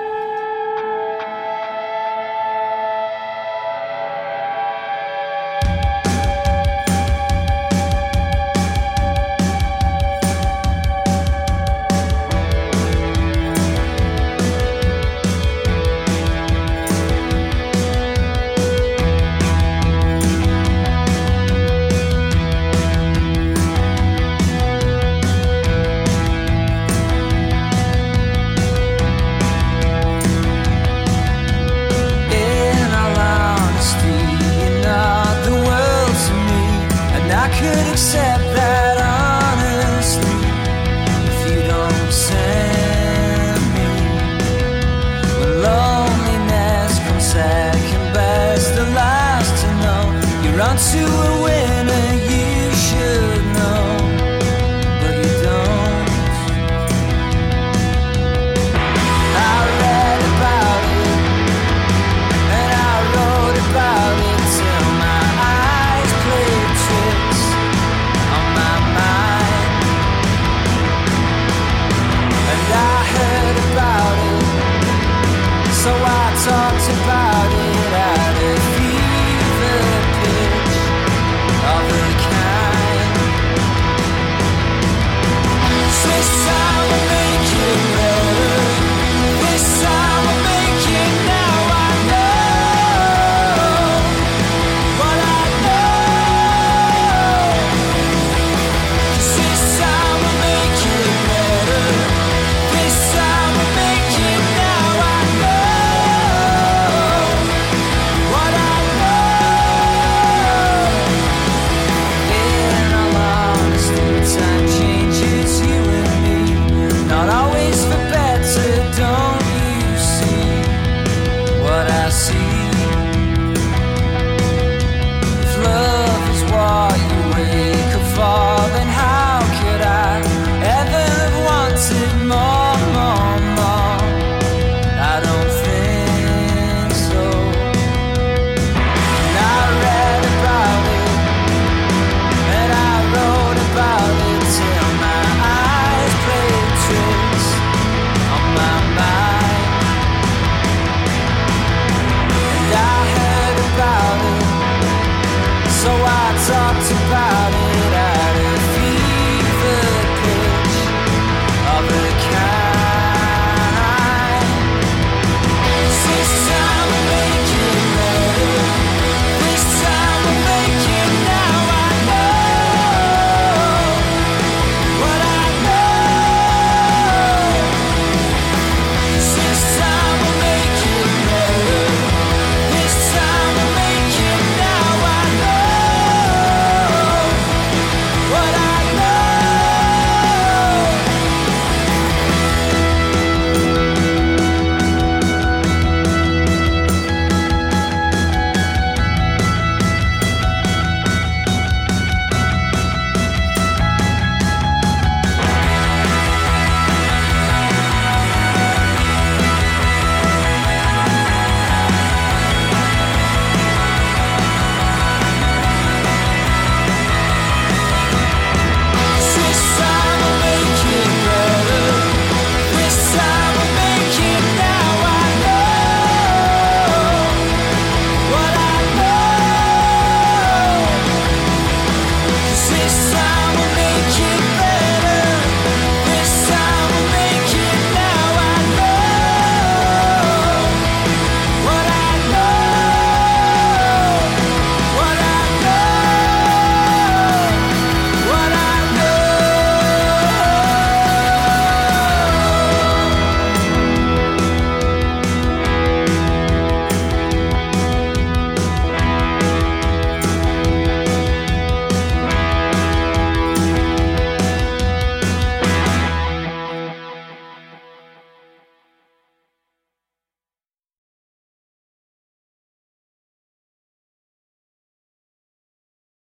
In all honesty, you're not the world to me, and I could accept that honestly if you don't send me. When loneliness comes second best, the last to know, you're onto a winner, you should know, but you don't. I read about it. And I wrote about it till my eyes played tricks on my mind. And I heard about it, so I talked about it at a fever pitch of a kind. This time we'll make it better. This time we'll make it now. I know what I know. This time we'll make it better. This time we'll make it now. I know what I know. In all honesty, time changes you and me.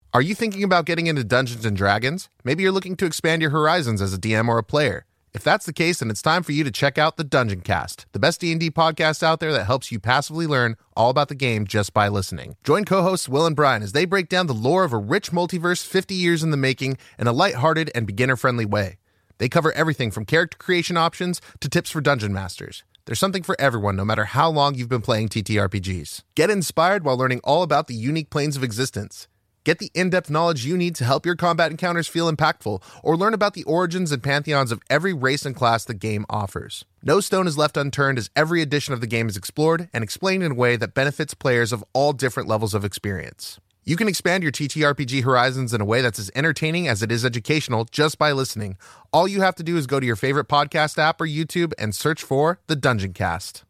Are you thinking about getting into Dungeons and Dragons? Maybe you're looking to expand your horizons as a D M or a player. If that's the case, then it's time for you to check out the Dungeon Cast, the best D and D podcast out there that helps you passively learn all about the game just by listening. Join co-hosts Will and Brian as they break down the lore of a rich multiverse fifty years in the making in a lighthearted and beginner-friendly way. They cover everything from character creation options to tips for dungeon masters. There's something for everyone, no matter how long you've been playing T T R P Gs. Get inspired while learning all about the unique planes of existence. Get the in-depth knowledge you need to help your combat encounters feel impactful, or learn about the origins and pantheons of every race and class the game offers. No stone is left unturned as every edition of the game is explored and explained in a way that benefits players of all different levels of experience. You can expand your T T R P G horizons in a way that's as entertaining as it is educational just by listening. All you have to do is go to your favorite podcast app or YouTube and search for The Dungeon Cast.